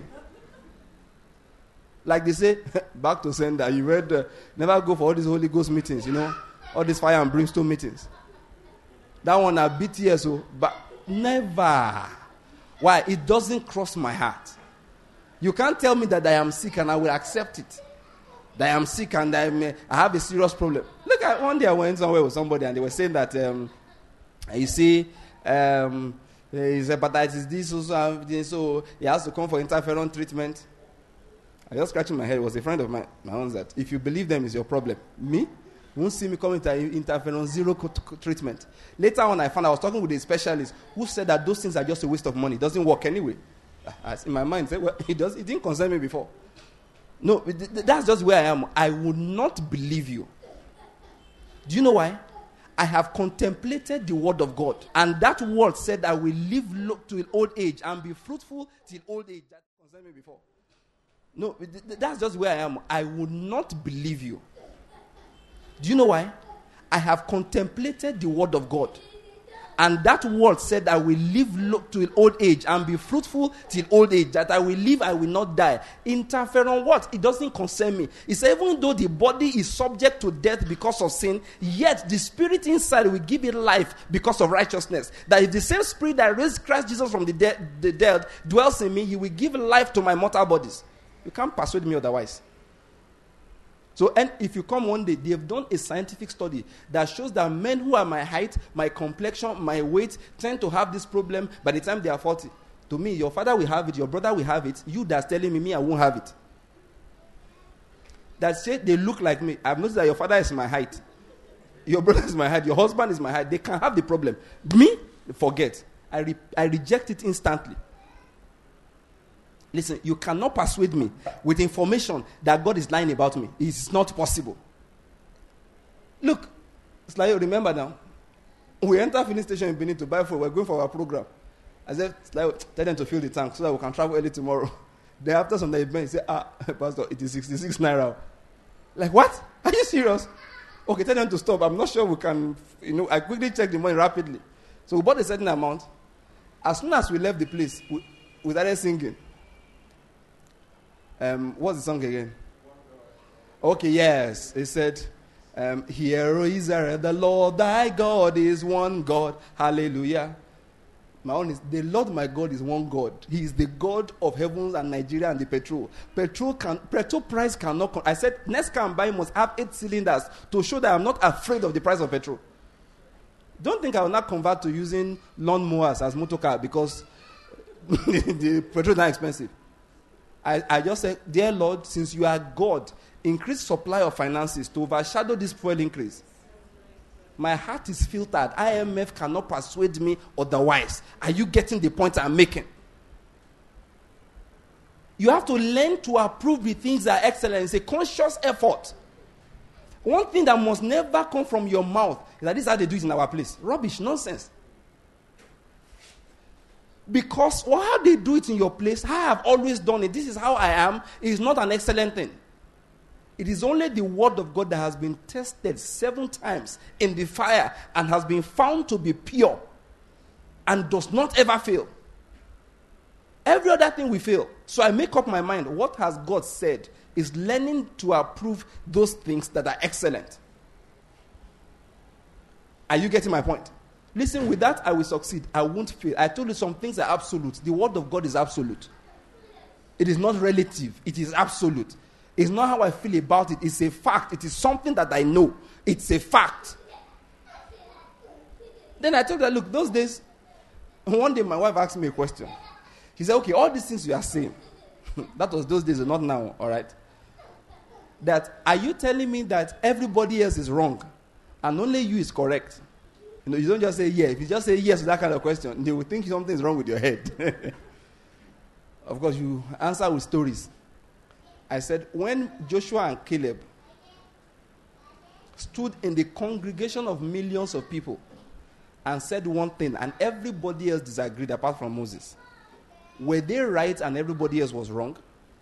Like they say, back to sender. You read, never go for all these Holy Ghost meetings, all these fire and brimstone meetings. That one a bit here, but never. Why? It doesn't cross my heart. You can't tell me that I am sick and I will accept it. That I am sick and I have a serious problem. Look, one day I went somewhere with somebody and they were saying that, you see, his hepatitis this, so he has to come for interferon treatment. I just scratching my head. It was a friend of my own that if you believe them is your problem. Me? You won't see me coming to interferon zero treatment. Later on, I found I was talking with a specialist who said that those things are just a waste of money. It doesn't work anyway. In my mind, said, well, it didn't concern me before. No, that's just where I am. I would not believe you. Do you know why? I have contemplated the word of God. And that word said I will live till old age and be fruitful till old age. That concerned me before. No, that's just where I am. I would not believe you. Do you know why? I have contemplated the word of God. And that word said I will live till old age and be fruitful till old age. That I will live, I will not die. Interferon what? It doesn't concern me. It's even though the body is subject to death because of sin, yet the spirit inside will give it life because of righteousness. That if the same spirit that raised Christ Jesus from the dead dwells in me, he will give life to my mortal bodies. You can't persuade me otherwise. So, and if you come one day, they have done a scientific study that shows that men who are my height, my complexion, my weight, tend to have this problem by the time they are 40. To me, your father will have it, your brother will have it. You that's telling me, I won't have it. That say they look like me. I've noticed that your father is my height. Your brother is my height. Your husband is my height. They can have the problem. Me, forget. I reject it instantly. Listen, you cannot persuade me with information that God is lying about me. It's not possible. Look, it's like, remember now, we enter filling station in Benin to buy food. We're going for our program. I said, like, tell them to fill the tank so that we can travel early tomorrow. Then after some time, he said, Pastor, it is 66 naira. Like, what? Are you serious? Okay, tell them to stop. I'm not sure we can, I quickly checked the money rapidly. So we bought a certain amount. As soon as we left the place, we started singing. What's the song again? Okay, yes. It said, Hear, O Israel, the Lord thy God is one God. Hallelujah. My own is, the Lord my God is one God. He is the God of heavens and Nigeria and the petrol. Petrol price cannot. I said, next car I'm buying must have 8 cylinders to show that I'm not afraid of the price of petrol. Don't think I will not convert to using lawn mowers as motor car because the petrol is not expensive. I just said, dear Lord, since you are God, increase supply of finances to overshadow this fuel increase. My heart is filtered. IMF cannot persuade me otherwise. Are you getting the point I'm making? You have to learn to approve the things that are excellent. It's a conscious effort. One thing that must never come from your mouth is that this is how they do it in our place. Rubbish, nonsense. Because how they do it in your place, how I have always done it, this is how I am, is not an excellent thing. It is only the word of God that has been tested 7 times in the fire and has been found to be pure and does not ever fail. Every other thing we fail. So I make up my mind, what has God said is learning to approve those things that are excellent. Are you getting my point? Listen, with that I will succeed. I won't fail. I told you some things are absolute. The word of God is absolute. It is not relative. It is absolute. It's not how I feel about it. It's a fact. It is something that I know. It's a fact. Then I told her, look, those days, one day my wife asked me a question. She said, okay, all these things you are saying, that was those days, not now, all right? That, are you telling me that everybody else is wrong and only you is correct? You don't just say yeah. If you just say yes to that kind of question, they will think something is wrong with your head. Of course, you answer with stories. I said, when Joshua and Caleb stood in the congregation of millions of people and said one thing and everybody else disagreed apart from Moses, were they right and everybody else was wrong?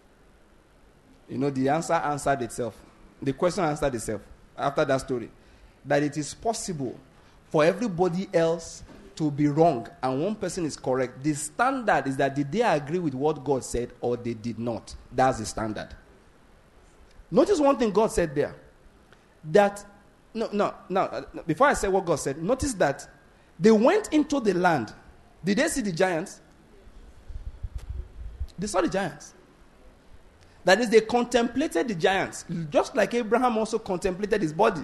The answer answered itself. The question answered itself after that story. That it is possible for everybody else to be wrong and one person is correct. The standard is that did they agree with what God said or they did not. That's the standard. Notice one thing God said there. That, before I say what God said, notice that they went into the land. Did they see the giants? They saw the giants. That is, they contemplated the giants, just like Abraham also contemplated his body.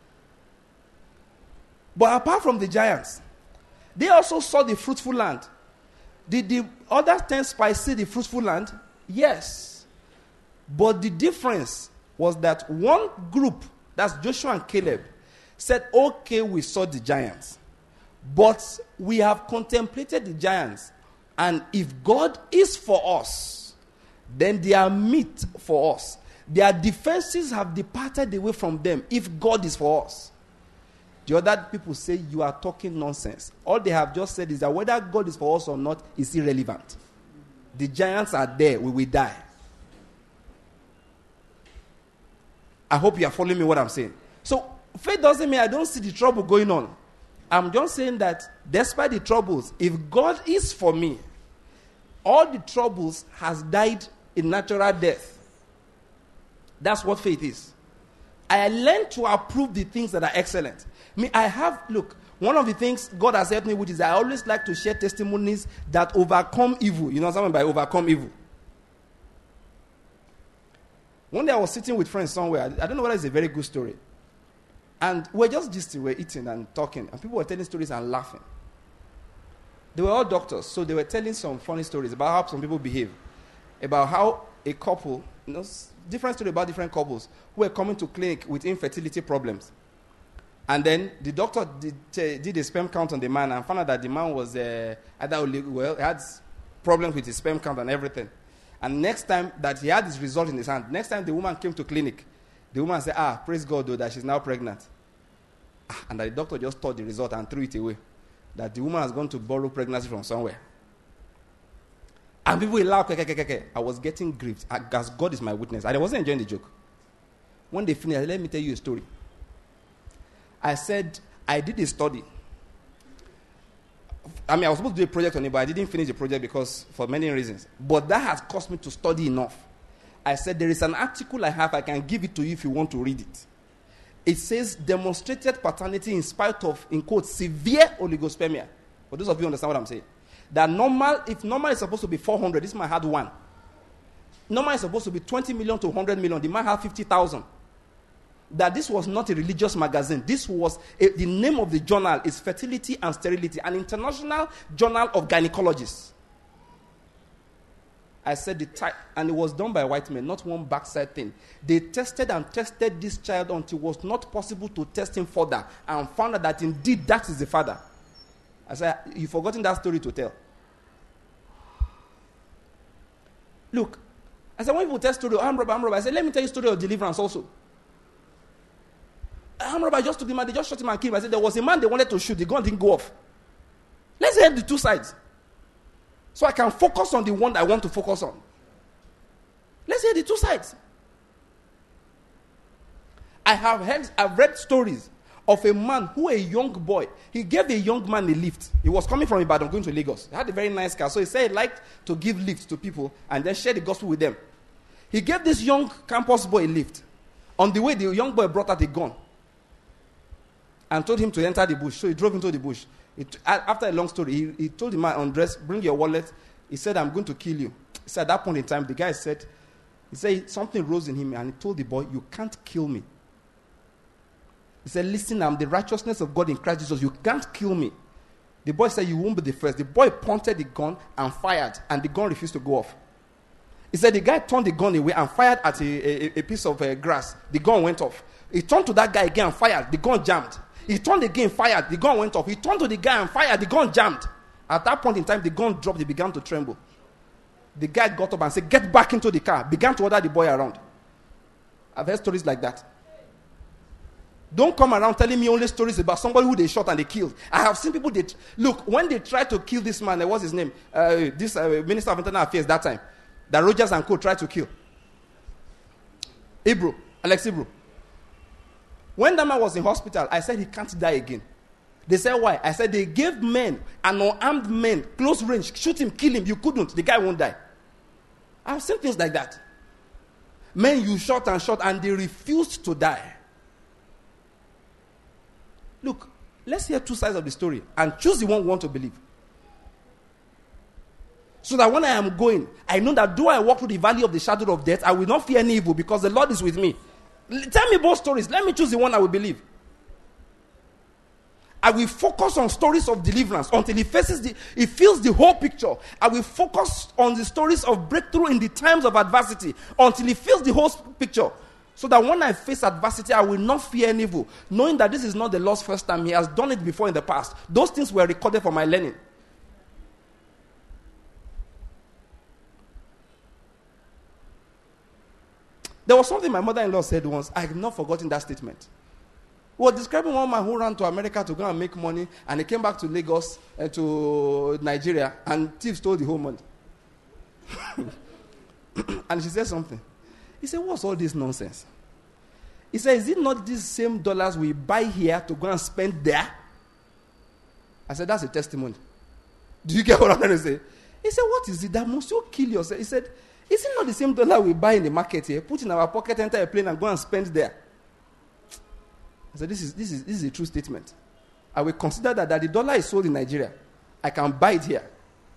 But apart from the giants, they also saw the fruitful land. Did the other 10 spies see the fruitful land? Yes. But the difference was that one group, that's Joshua and Caleb, said, okay, we saw the giants, but we have contemplated the giants, and if God is for us, then they are meat for us. Their defenses have departed away from them if God is for us. The other people say you are talking nonsense. All they have just said is that whether God is for us or not is irrelevant. The giants are there, we will die. I hope you are following me what I'm saying. So faith doesn't mean I don't see the trouble going on. I'm just saying that despite the troubles, if God is for me, all the troubles has died in natural death. That's what faith is. I learned to approve the things that are excellent. One of the things God has helped me with is I always like to share testimonies that overcome evil. You know something by overcome evil? One day I was sitting with friends somewhere. I don't know whether it's a very good story. And we're just gisting, we're eating and talking. And people were telling stories and laughing. They were all doctors, so they were telling some funny stories about how some people behave. About how a couple, different story about different couples who were coming to clinic with infertility problems. And then the doctor did a sperm count on the man and found out that the man was he had problems with his sperm count and everything. And next time that he had his result in his hand, next time the woman came to clinic, the woman said, praise God though, that she's now pregnant. And that the doctor just thought the result and threw it away. That the woman has gone to borrow pregnancy from somewhere. And people will laugh. I was getting grieved. As God is my witness. And I wasn't enjoying the joke. When they finished, I said, let me tell you a story. I said, I did a study. I was supposed to do a project on it, but I didn't finish the project because for many reasons. But that has caused me to study enough. I said, there is an article I have. I can give it to you if you want to read it. It says, demonstrated paternity in spite of, in quotes, severe oligospermia. For those of you who understand what I'm saying. That if normal is supposed to be 400, this man had 1. Normal is supposed to be 20 million to 100 million. The man had 50,000. That this was not a religious magazine. This was, the name of the journal is Fertility and Sterility, an international journal of gynecologists. I said the type, and it was done by white men, not one backside thing. They tested this child until it was not possible to test him further, and found out that indeed that is the father. I said, you've forgotten that story to tell. Look, I said, when people tell story of arm robber, I said, let me tell you a story of deliverance also. Arm robber just took the man, they just shot him and killed him. I said, there was a man they wanted to shoot, the gun didn't go off. Let's hear the two sides. So I can focus on the one I want to focus on. Let's hear the two sides. I've read stories of a man who, a young boy, he gave a young man a lift. He was coming from Ibadan going to Lagos. He had a very nice car. So he said he liked to give lifts to people and then share the gospel with them. He gave this young campus boy a lift. On the way, the young boy brought out a gun and told him to enter the bush. So he drove into the bush. After a long story, he told the man, undress, bring your wallet. He said, I'm going to kill you. He said, at that point in time, the guy said, something rose in him and he told the boy, you can't kill me. He said, listen, I'm the righteousness of God in Christ Jesus. You can't kill me. The boy said, you won't be the first. The boy pointed the gun and fired, and the gun refused to go off. He said, the guy turned the gun away and fired at a piece of grass. The gun went off. He turned to that guy again and fired. The gun jammed. He turned again, fired. The gun went off. He turned to the guy and fired. The gun jammed. At that point in time, the gun dropped. He began to tremble. The guy got up and said, get back into the car. Began to order the boy around. I've heard stories like that. Don't come around telling me only stories about somebody who they shot and they killed. I have seen people, look, when they tried to kill this man, what's his name? This Minister of Internal Affairs that time, that Rogers and Co. tried to kill. Alex Ibro. When that man was in hospital, I said he can't die again. They said, why? I said they gave men, an unarmed men, close range, shoot him, kill him. You couldn't. The guy won't die. I've seen things like that. Men you shot and they refused to die. Look, let's hear two sides of the story and choose the one we want to believe. So that when I am going, I know that though I walk through the valley of the shadow of death, I will not fear any evil because the Lord is with me. Tell me both stories. Let me choose the one I will believe. I will focus on stories of deliverance until he feels the whole picture. I will focus on the stories of breakthrough in the times of adversity until he feels the whole picture. So that when I face adversity, I will not fear any evil, knowing that this is not the Lord's first time. He has done it before in the past. Those things were recorded for my learning. There was something my mother-in-law said once. I have not forgotten that statement. We were describing one man who ran to America to go and make money, and he came back to Lagos, to Nigeria, and thieves stole the whole money. And she said something. He said, what's all this nonsense? He said, is it not these same dollars we buy here to go and spend there? I said, that's a testimony. Do you get what I'm trying to say? He said, what is it? That must you kill yourself? He said, is it not the same dollar we buy in the market here, put in our pocket, enter a plane and go and spend there? I said, this is a true statement. I will consider that the dollar is sold in Nigeria. I can buy it here.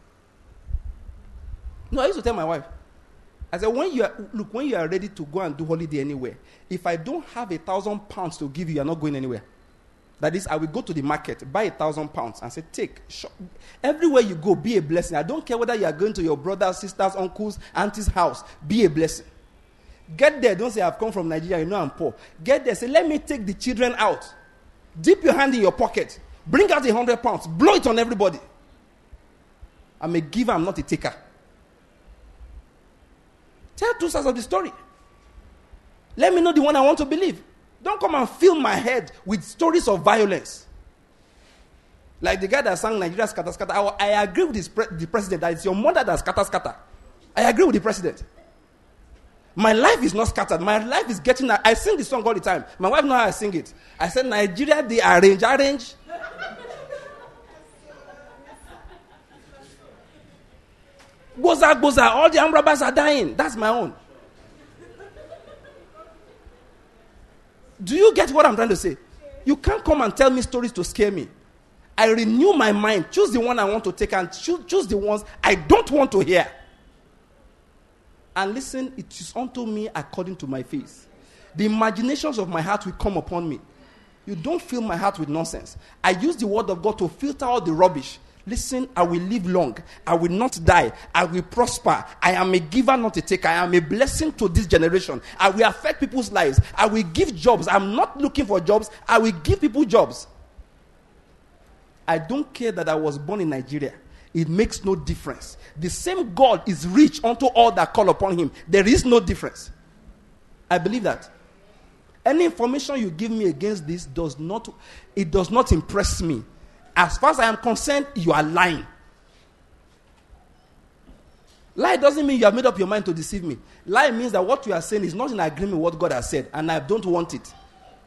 No, I used to tell my wife, I said, when you are ready to go and do holiday anywhere, if I don't have 1,000 pounds to give you, you're not going anywhere. That is, I will go to the market, buy 1,000 pounds, and say, take. Everywhere you go, be a blessing. I don't care whether you are going to your brother's, sister's, uncle's, auntie's house. Be a blessing. Get there. Don't say, I've come from Nigeria, you know I'm poor. Get there. Say, let me take the children out. Dip your hand in your pocket. Bring out 100 pounds. Blow it on everybody. I'm a giver, I'm not a taker. Tell two sides of the story. Let me know the one I want to believe. Don't come and fill my head with stories of violence. Like the guy that sang Nigeria scatter scatter. I agree with the president that it's your mother that scatter scatter. I agree with the president. My life is not scattered. My life is getting... I sing the song all the time. My wife knows how I sing it. I said, Nigeria, they arrange. Boza, all the Amrabas are dying. That's my own. Do you get what I'm trying to say? You can't come and tell me stories to scare me. I renew my mind. Choose the one I want to take and choose the ones I don't want to hear. And listen, it is unto me according to my faith. The imaginations of my heart will come upon me. You don't fill my heart with nonsense. I use the word of God to filter out the rubbish. Listen, I will live long. I will not die. I will prosper. I am a giver, not a taker. I am a blessing to this generation. I will affect people's lives. I will give jobs. I'm not looking for jobs. I will give people jobs. I don't care that I was born in Nigeria. It makes no difference. The same God is rich unto all that call upon him. There is no difference. I believe that. Any information you give me against this does not impress me. As far as I am concerned, you are lying. Lie doesn't mean you have made up your mind to deceive me. Lie means that what you are saying is not in agreement with what God has said, and I don't want it.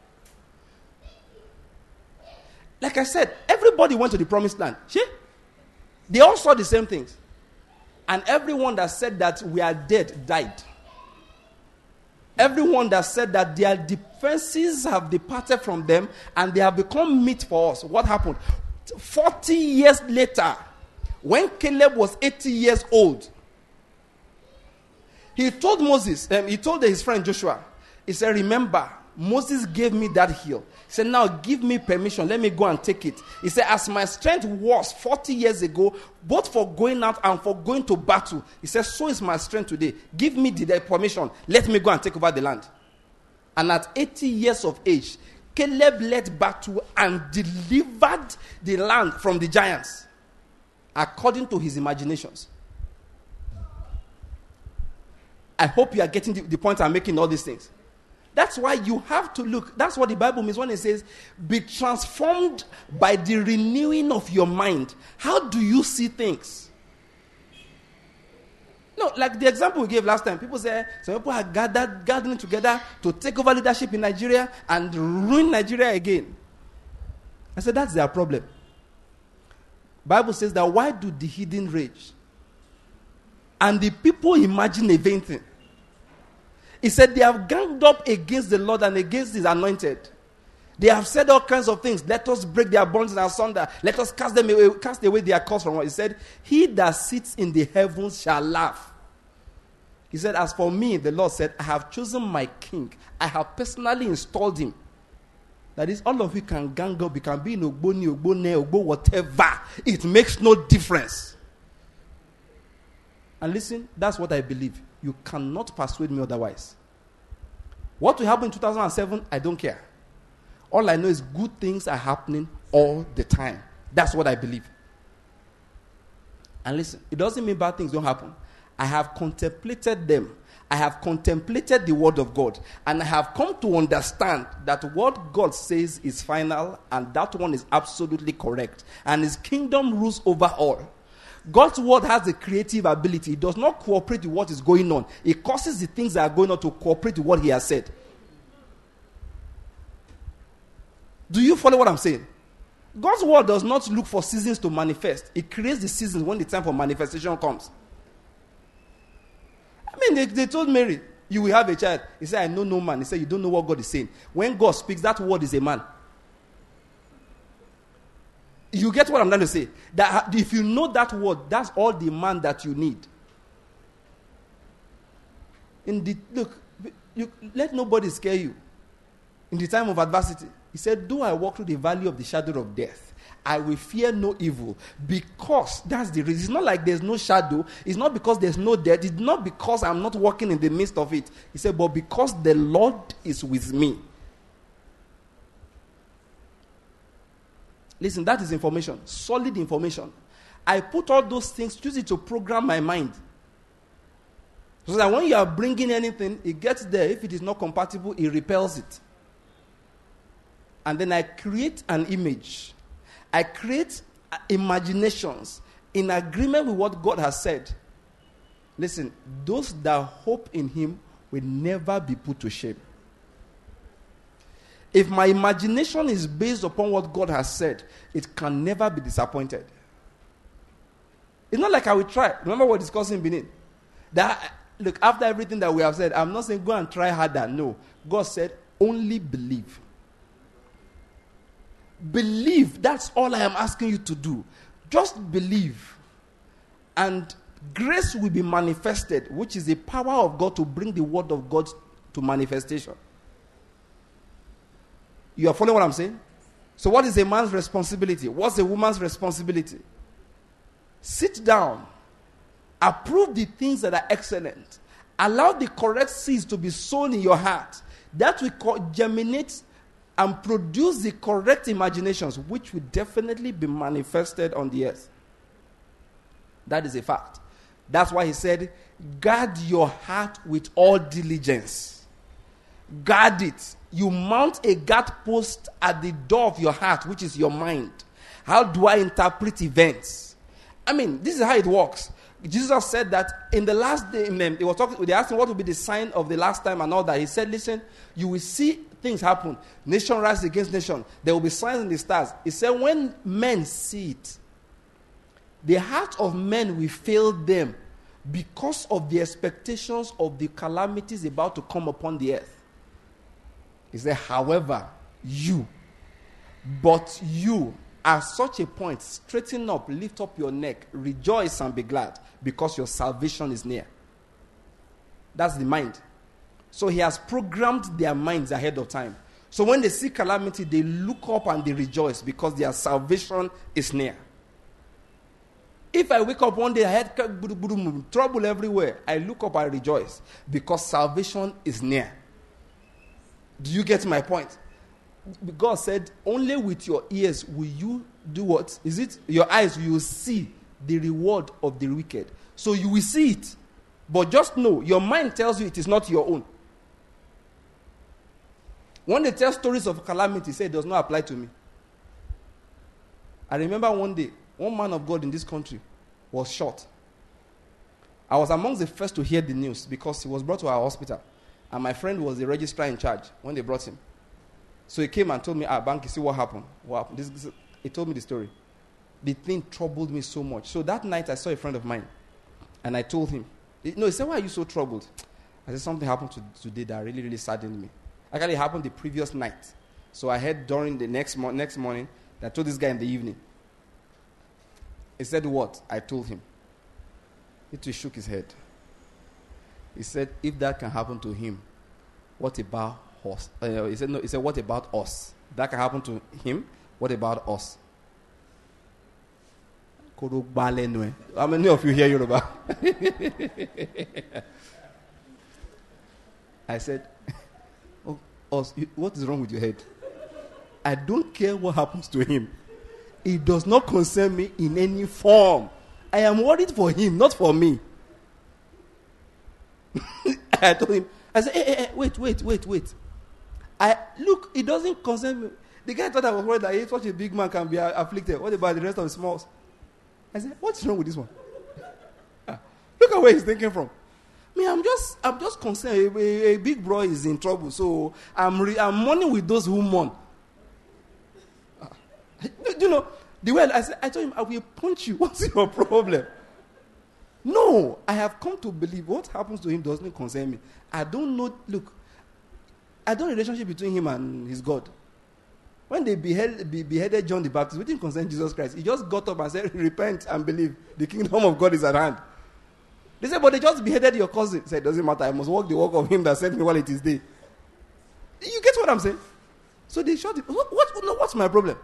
Like I said, everybody went to the promised land. See? They all saw the same things. And everyone that said that we are dead died. Everyone that said that their defenses have departed from them and they have become meat for us. What happened? 40 years later, when Caleb was 80 years old, he told his friend Joshua, he said, remember, Moses gave me that hill. He said, now give me permission. Let me go and take it. He said, as my strength was 40 years ago, both for going out and for going to battle, he said, so is my strength today. Give me the permission. Let me go and take over the land. And at 80 years of age, Caleb led battle and delivered the land from the giants according to his imaginations. I hope you are getting the point I'm making all these things. That's why you have to look. That's what the Bible means when it says, be transformed by the renewing of your mind. How do you see things? No, like the example we gave last time. People say, some people are gathering together to take over leadership in Nigeria and ruin Nigeria again. I said, that's their problem. Bible says that why do the hidden rage? And the people imagine a vain thing. He said they have ganged up against the Lord and against his anointed. They have said all kinds of things. Let us break their bonds and asunder. Let us cast away their cause from us. He said, he that sits in the heavens shall laugh. He said, as for me, the Lord said, I have chosen my king. I have personally installed him. That is, all of you can gang up. You can be in Ogboni, Ogbo, whatever. It makes no difference. And listen, that's what I believe. You cannot persuade me otherwise. What will happen in 2007, I don't care. All I know is good things are happening all the time. That's what I believe. And listen, it doesn't mean bad things don't happen. I have contemplated them. I have contemplated the word of God. And I have come to understand that what God says is final and that one is absolutely correct. And his kingdom rules over all. God's word has a creative ability. It does not cooperate with what is going on. It causes the things that are going on to cooperate with what he has said. Do you follow what I'm saying? God's word does not look for seasons to manifest. It creates the seasons when the time for manifestation comes. I mean, they told Mary, you will have a child. He said, I know no man. He said, you don't know what God is saying. When God speaks, that word is a man. You get what I'm trying to say? That if you know that word, that's all the man that you need. Let nobody scare you. In the time of adversity, he said, though I walk through the valley of the shadow of death, I will fear no evil. Because that's the reason. It's not like there's no shadow. It's not because there's no death. It's not because I'm not walking in the midst of it. He said, but because the Lord is with me. Listen, that is information. Solid information. I put all those things, use it to program my mind. So that when you are bringing anything, it gets there. If it is not compatible, it repels it. And then I create an image. I create imaginations in agreement with what God has said. Listen, those that hope in him will never be put to shame. If my imagination is based upon what God has said, it can never be disappointed. It's not like I will try. Remember what we're discussing beneath? That, look, after everything that we have said, I'm not saying go and try harder. No. God said, only believe. Believe. That's all I am asking you to do. Just believe. And grace will be manifested, which is the power of God to bring the word of God to manifestation. You are following what I'm saying? So what is a man's responsibility? What's a woman's responsibility? Sit down. Approve the things that are excellent. Allow the correct seeds to be sown in your heart. That will germinate and produce the correct imaginations, which will definitely be manifested on the earth. That is a fact. That's why he said, guard your heart with all diligence. Guard it. You mount a guard post at the door of your heart, which is your mind. How do I interpret events? I mean, this is how it works. Jesus said that in the last day, they asked him what will be the sign of the last time and all that. He said, listen, you will see things happen. Nation rise against nation. There will be signs in the stars. He said, when men see it, the heart of men will fail them because of the expectations of the calamities about to come upon the earth. He said, however, you at such a point, straighten up, lift up your neck, rejoice and be glad, because your salvation is near. That's the mind. So he has programmed their minds ahead of time. So when they see calamity, they look up and they rejoice because their salvation is near. If I wake up one day, I had trouble everywhere, I look up and rejoice because salvation is near. Do you get my point? God said, only with your ears will you do what? Is it your eyes will you see the reward of the wicked? So you will see it. But just know, your mind tells you it is not your own. When they tell stories of calamity, say it does not apply to me. I remember one day, one man of God in this country was shot. I was amongst the first to hear the news because he was brought to our hospital. And my friend was the registrar in charge when they brought him. So he came and told me, Banky, see what happened. What happened? He told me the story. The thing troubled me so much. So that night I saw a friend of mine. And I told him. He said, why are you so troubled? I said, something happened today that really, really saddened me. Actually, it happened the previous night. So I heard during the next morning, I told this guy in the evening. He said, what? I told him. He too shook his head. He said, if that can happen to him, what about us? He said, no. He said, what about us? That can happen to him. What about us? How many of you hear Yoruba? I said, us, what is wrong with your head? I don't care what happens to him. It does not concern me in any form. I am worried for him, not for me. I told him, I said, hey, wait. Look, it doesn't concern me. The guy thought I was worried that if such a big man can be afflicted. What about the rest of the smalls? I said, what's wrong with this one? Look at where he's thinking from. I'm just concerned. A big bro is in trouble, so I'm mourning with those who mourn. The way I told him, I will punch you. What's your problem? No, I have come to believe what happens to him doesn't concern me. I don't know. Look, I don't know the relationship between him and his God. When they beheaded John the Baptist, we didn't concern Jesus Christ. He just got up and said, repent and believe. The kingdom of God is at hand. They said, but they just beheaded your cousin. He said, doesn't matter. I must walk the walk of him that sent me while it is day. You get what I'm saying? So they shot him. What's my problem?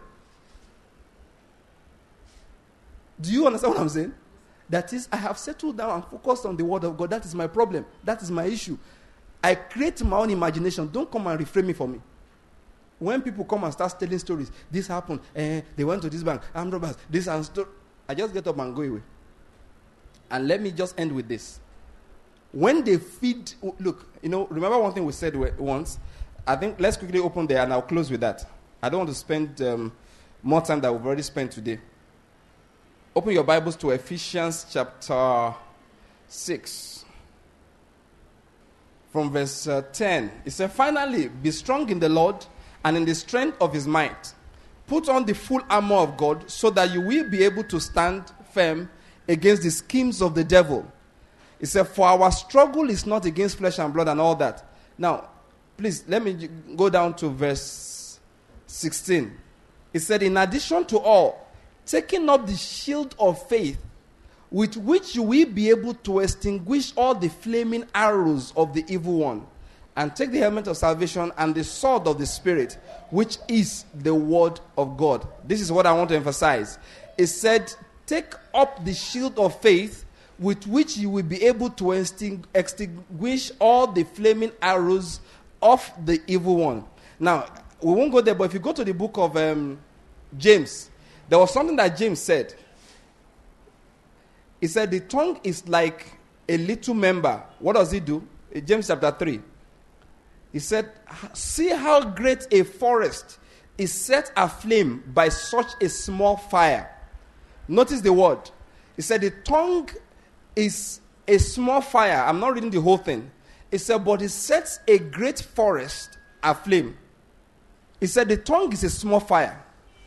Do you understand what I'm saying? That is, I have settled down and focused on the word of God. That is my problem. That is my issue. I create my own imagination. Don't come and reframe it for me. When people come and start telling stories, this happened, they went to this bank, armed robbers, this and story, I just get up and go away. And let me just end with this. When they feed, look, remember one thing we said once? I think let's quickly open there and I'll close with that. I don't want to spend more time that we've already spent today. Open your Bibles to Ephesians chapter 6. From verse 10. It says, "Finally, be strong in the Lord and in the strength of his might. Put on the full armor of God so that you will be able to stand firm against the schemes of the devil." It said, "For our struggle is not against flesh and blood," and all that. Now, please, let me go down to verse 16. It said, "In addition to all, taking up the shield of faith, with which you will be able to extinguish all the flaming arrows of the evil one, and take the helmet of salvation and the sword of the Spirit, which is the word of God." This is what I want to emphasize. It said, take up the shield of faith, with which you will be able to extinguish all the flaming arrows of the evil one. Now, we won't go there, but if you go to the book of James, there was something that James said. He said, the tongue is like a little member. What does it do? In James chapter 3. He said, see how great a forest is set aflame by such a small fire. Notice the word. He said, the tongue is a small fire. I'm not reading the whole thing. He said, but it sets a great forest aflame. He said, the tongue is a small fire.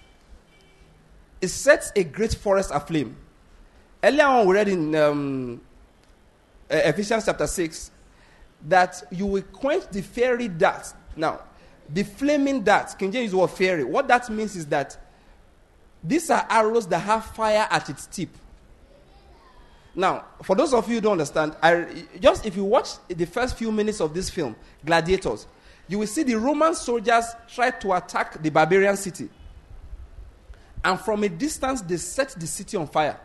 It sets a great forest aflame. Earlier on, we read in Ephesians chapter 6 that you will quench the fiery darts. Now, the flaming darts, King James uses the word fiery. What that means is that these are arrows that have fire at its tip. Now, for those of you who don't understand, if you watch the first few minutes of this film, Gladiators, you will see the Roman soldiers try to attack the barbarian city. And from a distance, they set the city on fire.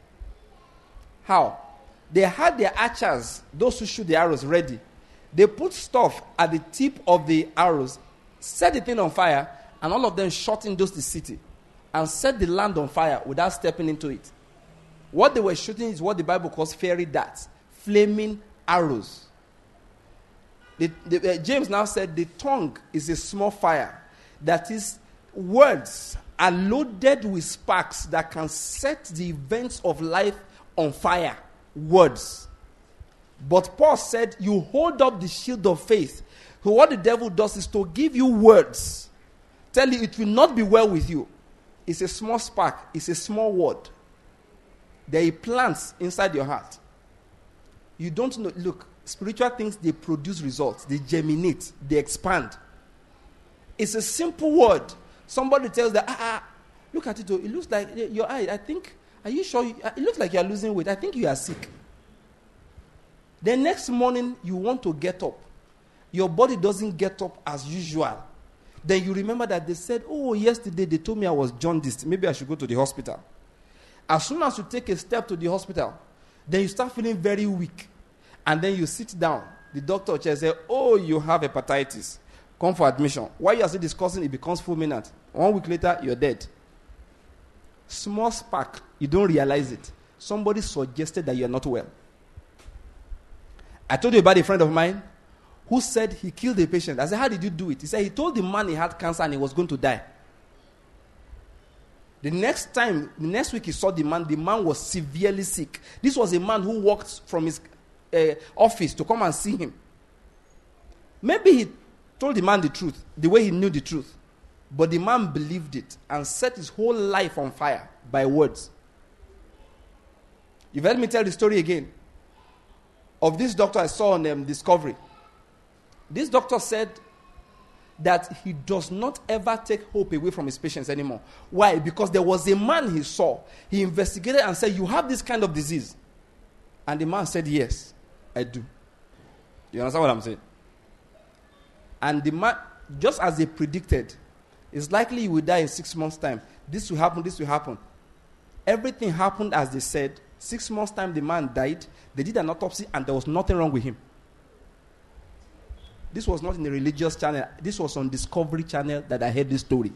How? They had their archers, those who shoot the arrows, ready. They put stuff at the tip of the arrows, set the thing on fire, and all of them shot into the city and set the land on fire without stepping into it. What they were shooting is what the Bible calls fiery darts, flaming arrows. James now said the tongue is a small fire. That is, words are loaded with sparks that can set the events of life on fire. Words. But Paul said, you hold up the shield of faith. So what the devil does is to give you words. Tell you it will not be well with you. It's a small spark. It's a small word. There are plants inside your heart. You don't know. Look, spiritual things, they produce results. They germinate. They expand. It's a simple word. Somebody tells that, look at it. It looks like your eye. I think, are you sure? It looks like you are losing weight. I think you are sick. The next morning, you want to get up. Your body doesn't get up as usual. Then you remember that they said, yesterday they told me I was jaundiced. Maybe I should go to the hospital. As soon as you take a step to the hospital, then you start feeling very weak. And then you sit down. The doctor will say, you have hepatitis. Come for admission. While you are still discussing, it becomes fulminant. 1 week later, you're dead. Small spark. You don't realize it. Somebody suggested that you're not well. I told you about a friend of mine who said he killed a patient. I said, how did you do it? He said he told the man he had cancer and he was going to die. The next week he saw the man was severely sick. This was a man who walked from his office to come and see him. Maybe he told the man the truth, the way he knew the truth. But the man believed it and set his whole life on fire by words. You've heard me tell the story again of this doctor I saw on Discovery. This doctor said that he does not ever take hope away from his patients anymore. Why? Because there was a man he saw. He investigated and said, you have this kind of disease. And the man said, yes, I do. You understand what I'm saying? And the man, just as they predicted, it's likely he will die in 6 months' time. This will happen, this will happen. Everything happened as they said. 6 months' time, the man died. They did an autopsy and there was nothing wrong with him. This was not in a religious channel. This was on Discovery Channel that I heard this story.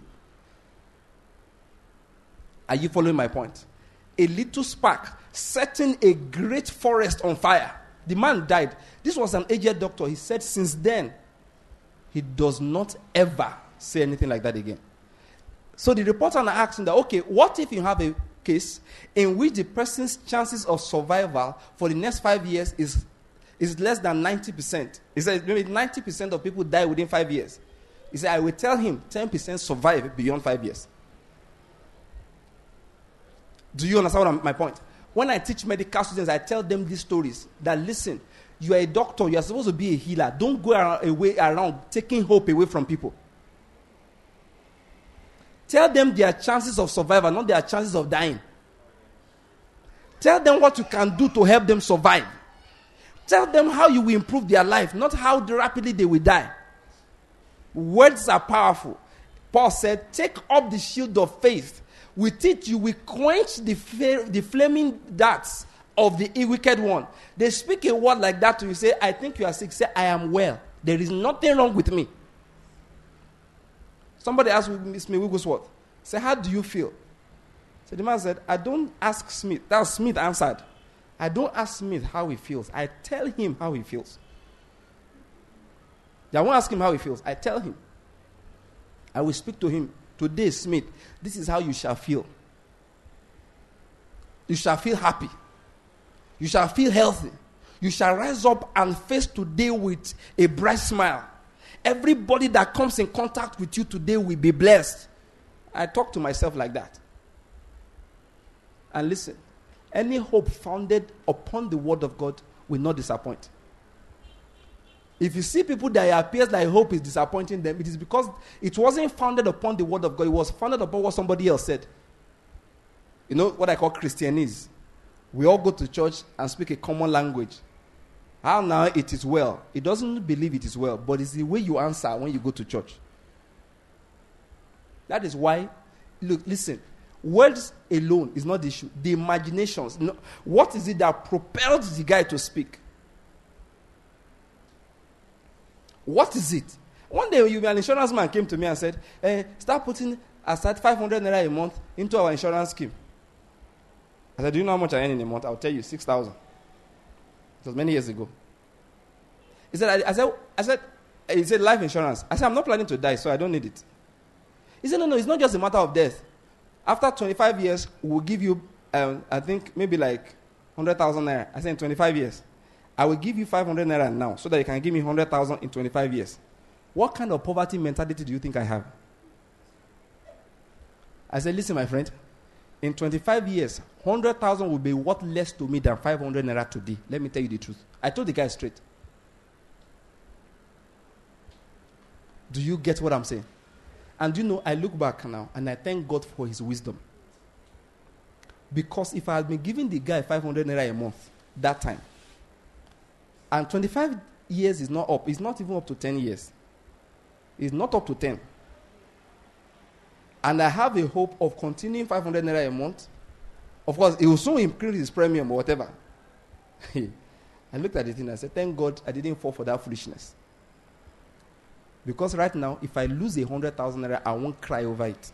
Are you following my point? A little spark setting a great forest on fire. The man died. This was an aged doctor. He said since then, he does not ever say anything like that again. So the reporter asked him that, okay, what if you have a case in which the person's chances of survival for the next 5 years is less than 90%? He said maybe 90% of people die within 5 years. He said, I will tell him 10% survive beyond 5 years. Do you understand my point? When I teach medical students, I tell them these stories. That listen, you are a doctor, you are supposed to be a healer. Don't go around taking hope away from people. Tell them their chances of survival, not their chances of dying. Tell them what you can do to help them survive. Tell them how you will improve their life, not how rapidly they will die. Words are powerful. Paul said, take up the shield of faith. With it, you will quench the flaming darts of the wicked one. They speak a word like that to you. Say, I think you are sick. Say, I am well. There is nothing wrong with me. Somebody asked me, Wigglesworth, say, how do you feel? So the man said, I don't ask Smith. That was Smith answered. I don't ask Smith how he feels. I tell him how he feels. I won't ask him how he feels. I tell him. I will speak to him. Today, Smith, this is how you shall feel. You shall feel happy. You shall feel healthy. You shall rise up and face today with a bright smile. Everybody that comes in contact with you today will be blessed. I talk to myself like that. And listen, any hope founded upon the word of God will not disappoint. If you see people that it appears like hope is disappointing them, it is because it wasn't founded upon the word of God. It was founded upon what somebody else said. You know what I call Christianese? We all go to church and speak a common language. How now it is well. It doesn't believe it is well, but it's the way you answer when you go to church. That is why, look, listen, words alone is not the issue. The imaginations. No, what is it that propelled the guy to speak? What is it? One day, an insurance man came to me and said, start putting aside 500 naira a month into our insurance scheme. I said, do you know how much I earn in a month? I'll tell you, 6,000. It was many years ago. He said, he said, life insurance. I said, I'm not planning to die, so I don't need it. He said, no, it's not just a matter of death. After 25 years, we'll give you, I think, maybe like 100,000 naira. I said, in 25 years. I will give you 500 naira now so that you can give me 100,000 in 25 years. What kind of poverty mentality do you think I have? I said, listen, my friend, in 25 years, 100,000 will be worth less to me than 500 naira today. Let me tell you the truth. I told the guy straight. Do you get what I'm saying? And you know, I look back now and I thank God for his wisdom. Because if I had been giving the guy 500 naira a month that time, and 25 years is not up. It's not even up to 10 years. It's not up to 10. And I have a hope of continuing 500 naira a month. Of course, it will soon increase his premium or whatever. I looked at it and I said, thank God I didn't fall for that foolishness. Because right now, if I lose 100,000 naira, I won't cry over it.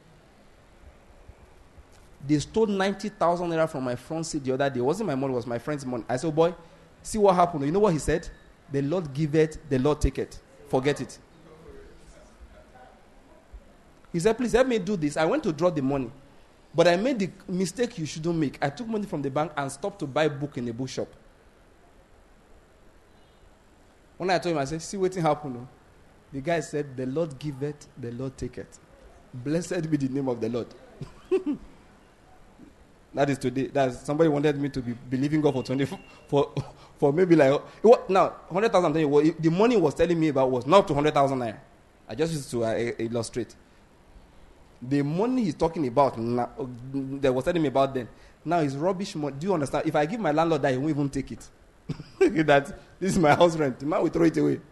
They stole 90,000 naira from my front seat the other day. It wasn't my money, it was my friend's money. I said, oh boy, see what happened. You know what he said? The Lord give it, the Lord take it. Forget it. He said, please help me do this. I went to draw the money. But I made the mistake you shouldn't make. I took money from the bank and stopped to buy a book in a bookshop. When I told him, I said, see what happened. The guy said, the Lord give it, the Lord take it. Blessed be the name of the Lord. That is today. That's somebody wanted me to be believing God for maybe like now 100,000. The money was telling me about was not up to 100,000 naira. I just used to illustrate. The money he's talking about now, that was telling me about then. Now is rubbish money. Do you understand? If I give my landlord that, he won't even take it. That this is my house rent. The man will throw it away.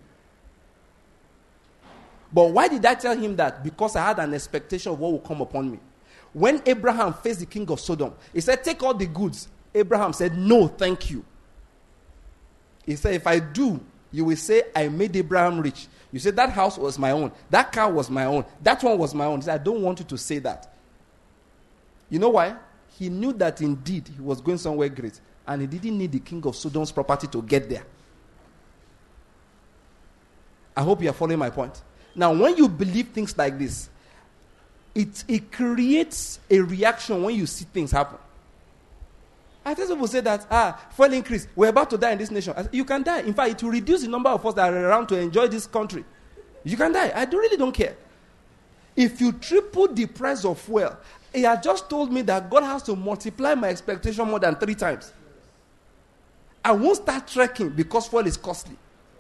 But why did I tell him that? Because I had an expectation of what will come upon me. When Abraham faced the king of Sodom, he said, take all the goods. Abraham said, no, thank you. He said, if I do, you will say, I made Abraham rich. You said, that house was my own. That car was my own. That one was my own. He said, I don't want you to say that. You know why? He knew that indeed he was going somewhere great. And he didn't need the king of Sodom's property to get there. I hope you are following my point. Now, when you believe things like this, it creates a reaction when you see things happen. I tell people say that, fuel increase, we're about to die in this nation. You can die. In fact, it will reduce the number of us that are around to enjoy this country. You can die. I really don't care. If you triple the price of fuel, he had just told me that God has to multiply my expectation more than 3 times. I won't start trekking because fuel is costly.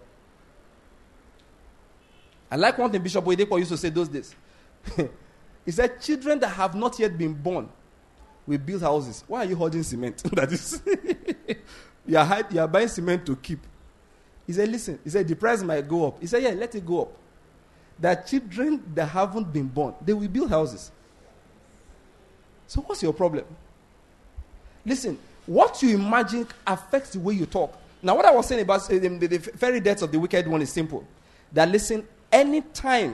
I like one thing Bishop Oyedepo used to say those days. He said, children that have not yet been born will build houses. Why are you hoarding cement? That is, you are buying cement to keep. He said, listen, he said, the price might go up. He said, yeah, let it go up. That children that haven't been born, they will build houses. So what's your problem? Listen, what you imagine affects the way you talk. Now, what I was saying about the very deaths of the wicked one is simple. That listen, anytime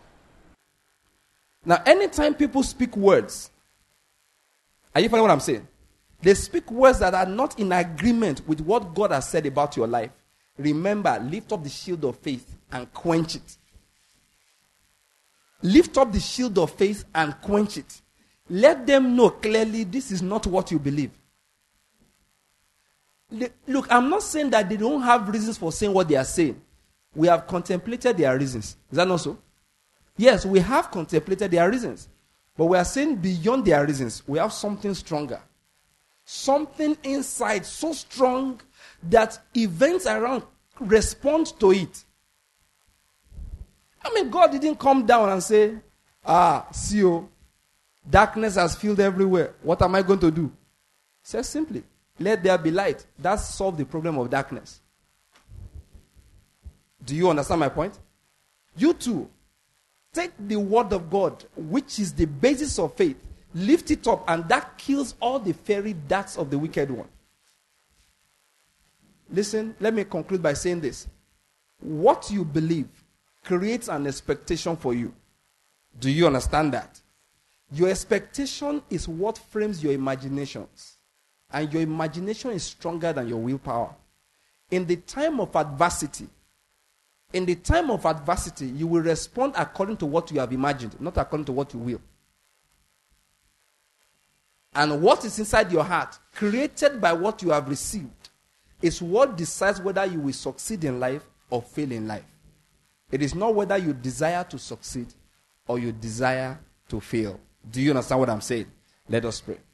people speak words, are you following what I'm saying? They speak words that are not in agreement with what God has said about your life. Remember, lift up the shield of faith and quench it. Lift up the shield of faith and quench it. Let them know clearly this is not what you believe. Look, I'm not saying that they don't have reasons for saying what they are saying. We have contemplated their reasons. Is that not so? Yes, we have contemplated their reasons. But we are saying beyond their reasons, we have something stronger. Something inside so strong that events around respond to it. I mean, God didn't come down and say, see you, darkness has filled everywhere. What am I going to do? He says simply, let there be light. That solves the problem of darkness. Do you understand my point? You too, take the word of God, which is the basis of faith, lift it up, and that kills all the fiery darts of the wicked one. Listen, let me conclude by saying this. What you believe creates an expectation for you. Do you understand that? Your expectation is what frames your imaginations. And your imagination is stronger than your willpower. In the time of adversity, you will respond according to what you have imagined, not according to what you will. And what is inside your heart, created by what you have received, is what decides whether you will succeed in life or fail in life. It is not whether you desire to succeed or you desire to fail. Do you understand what I'm saying? Let us pray.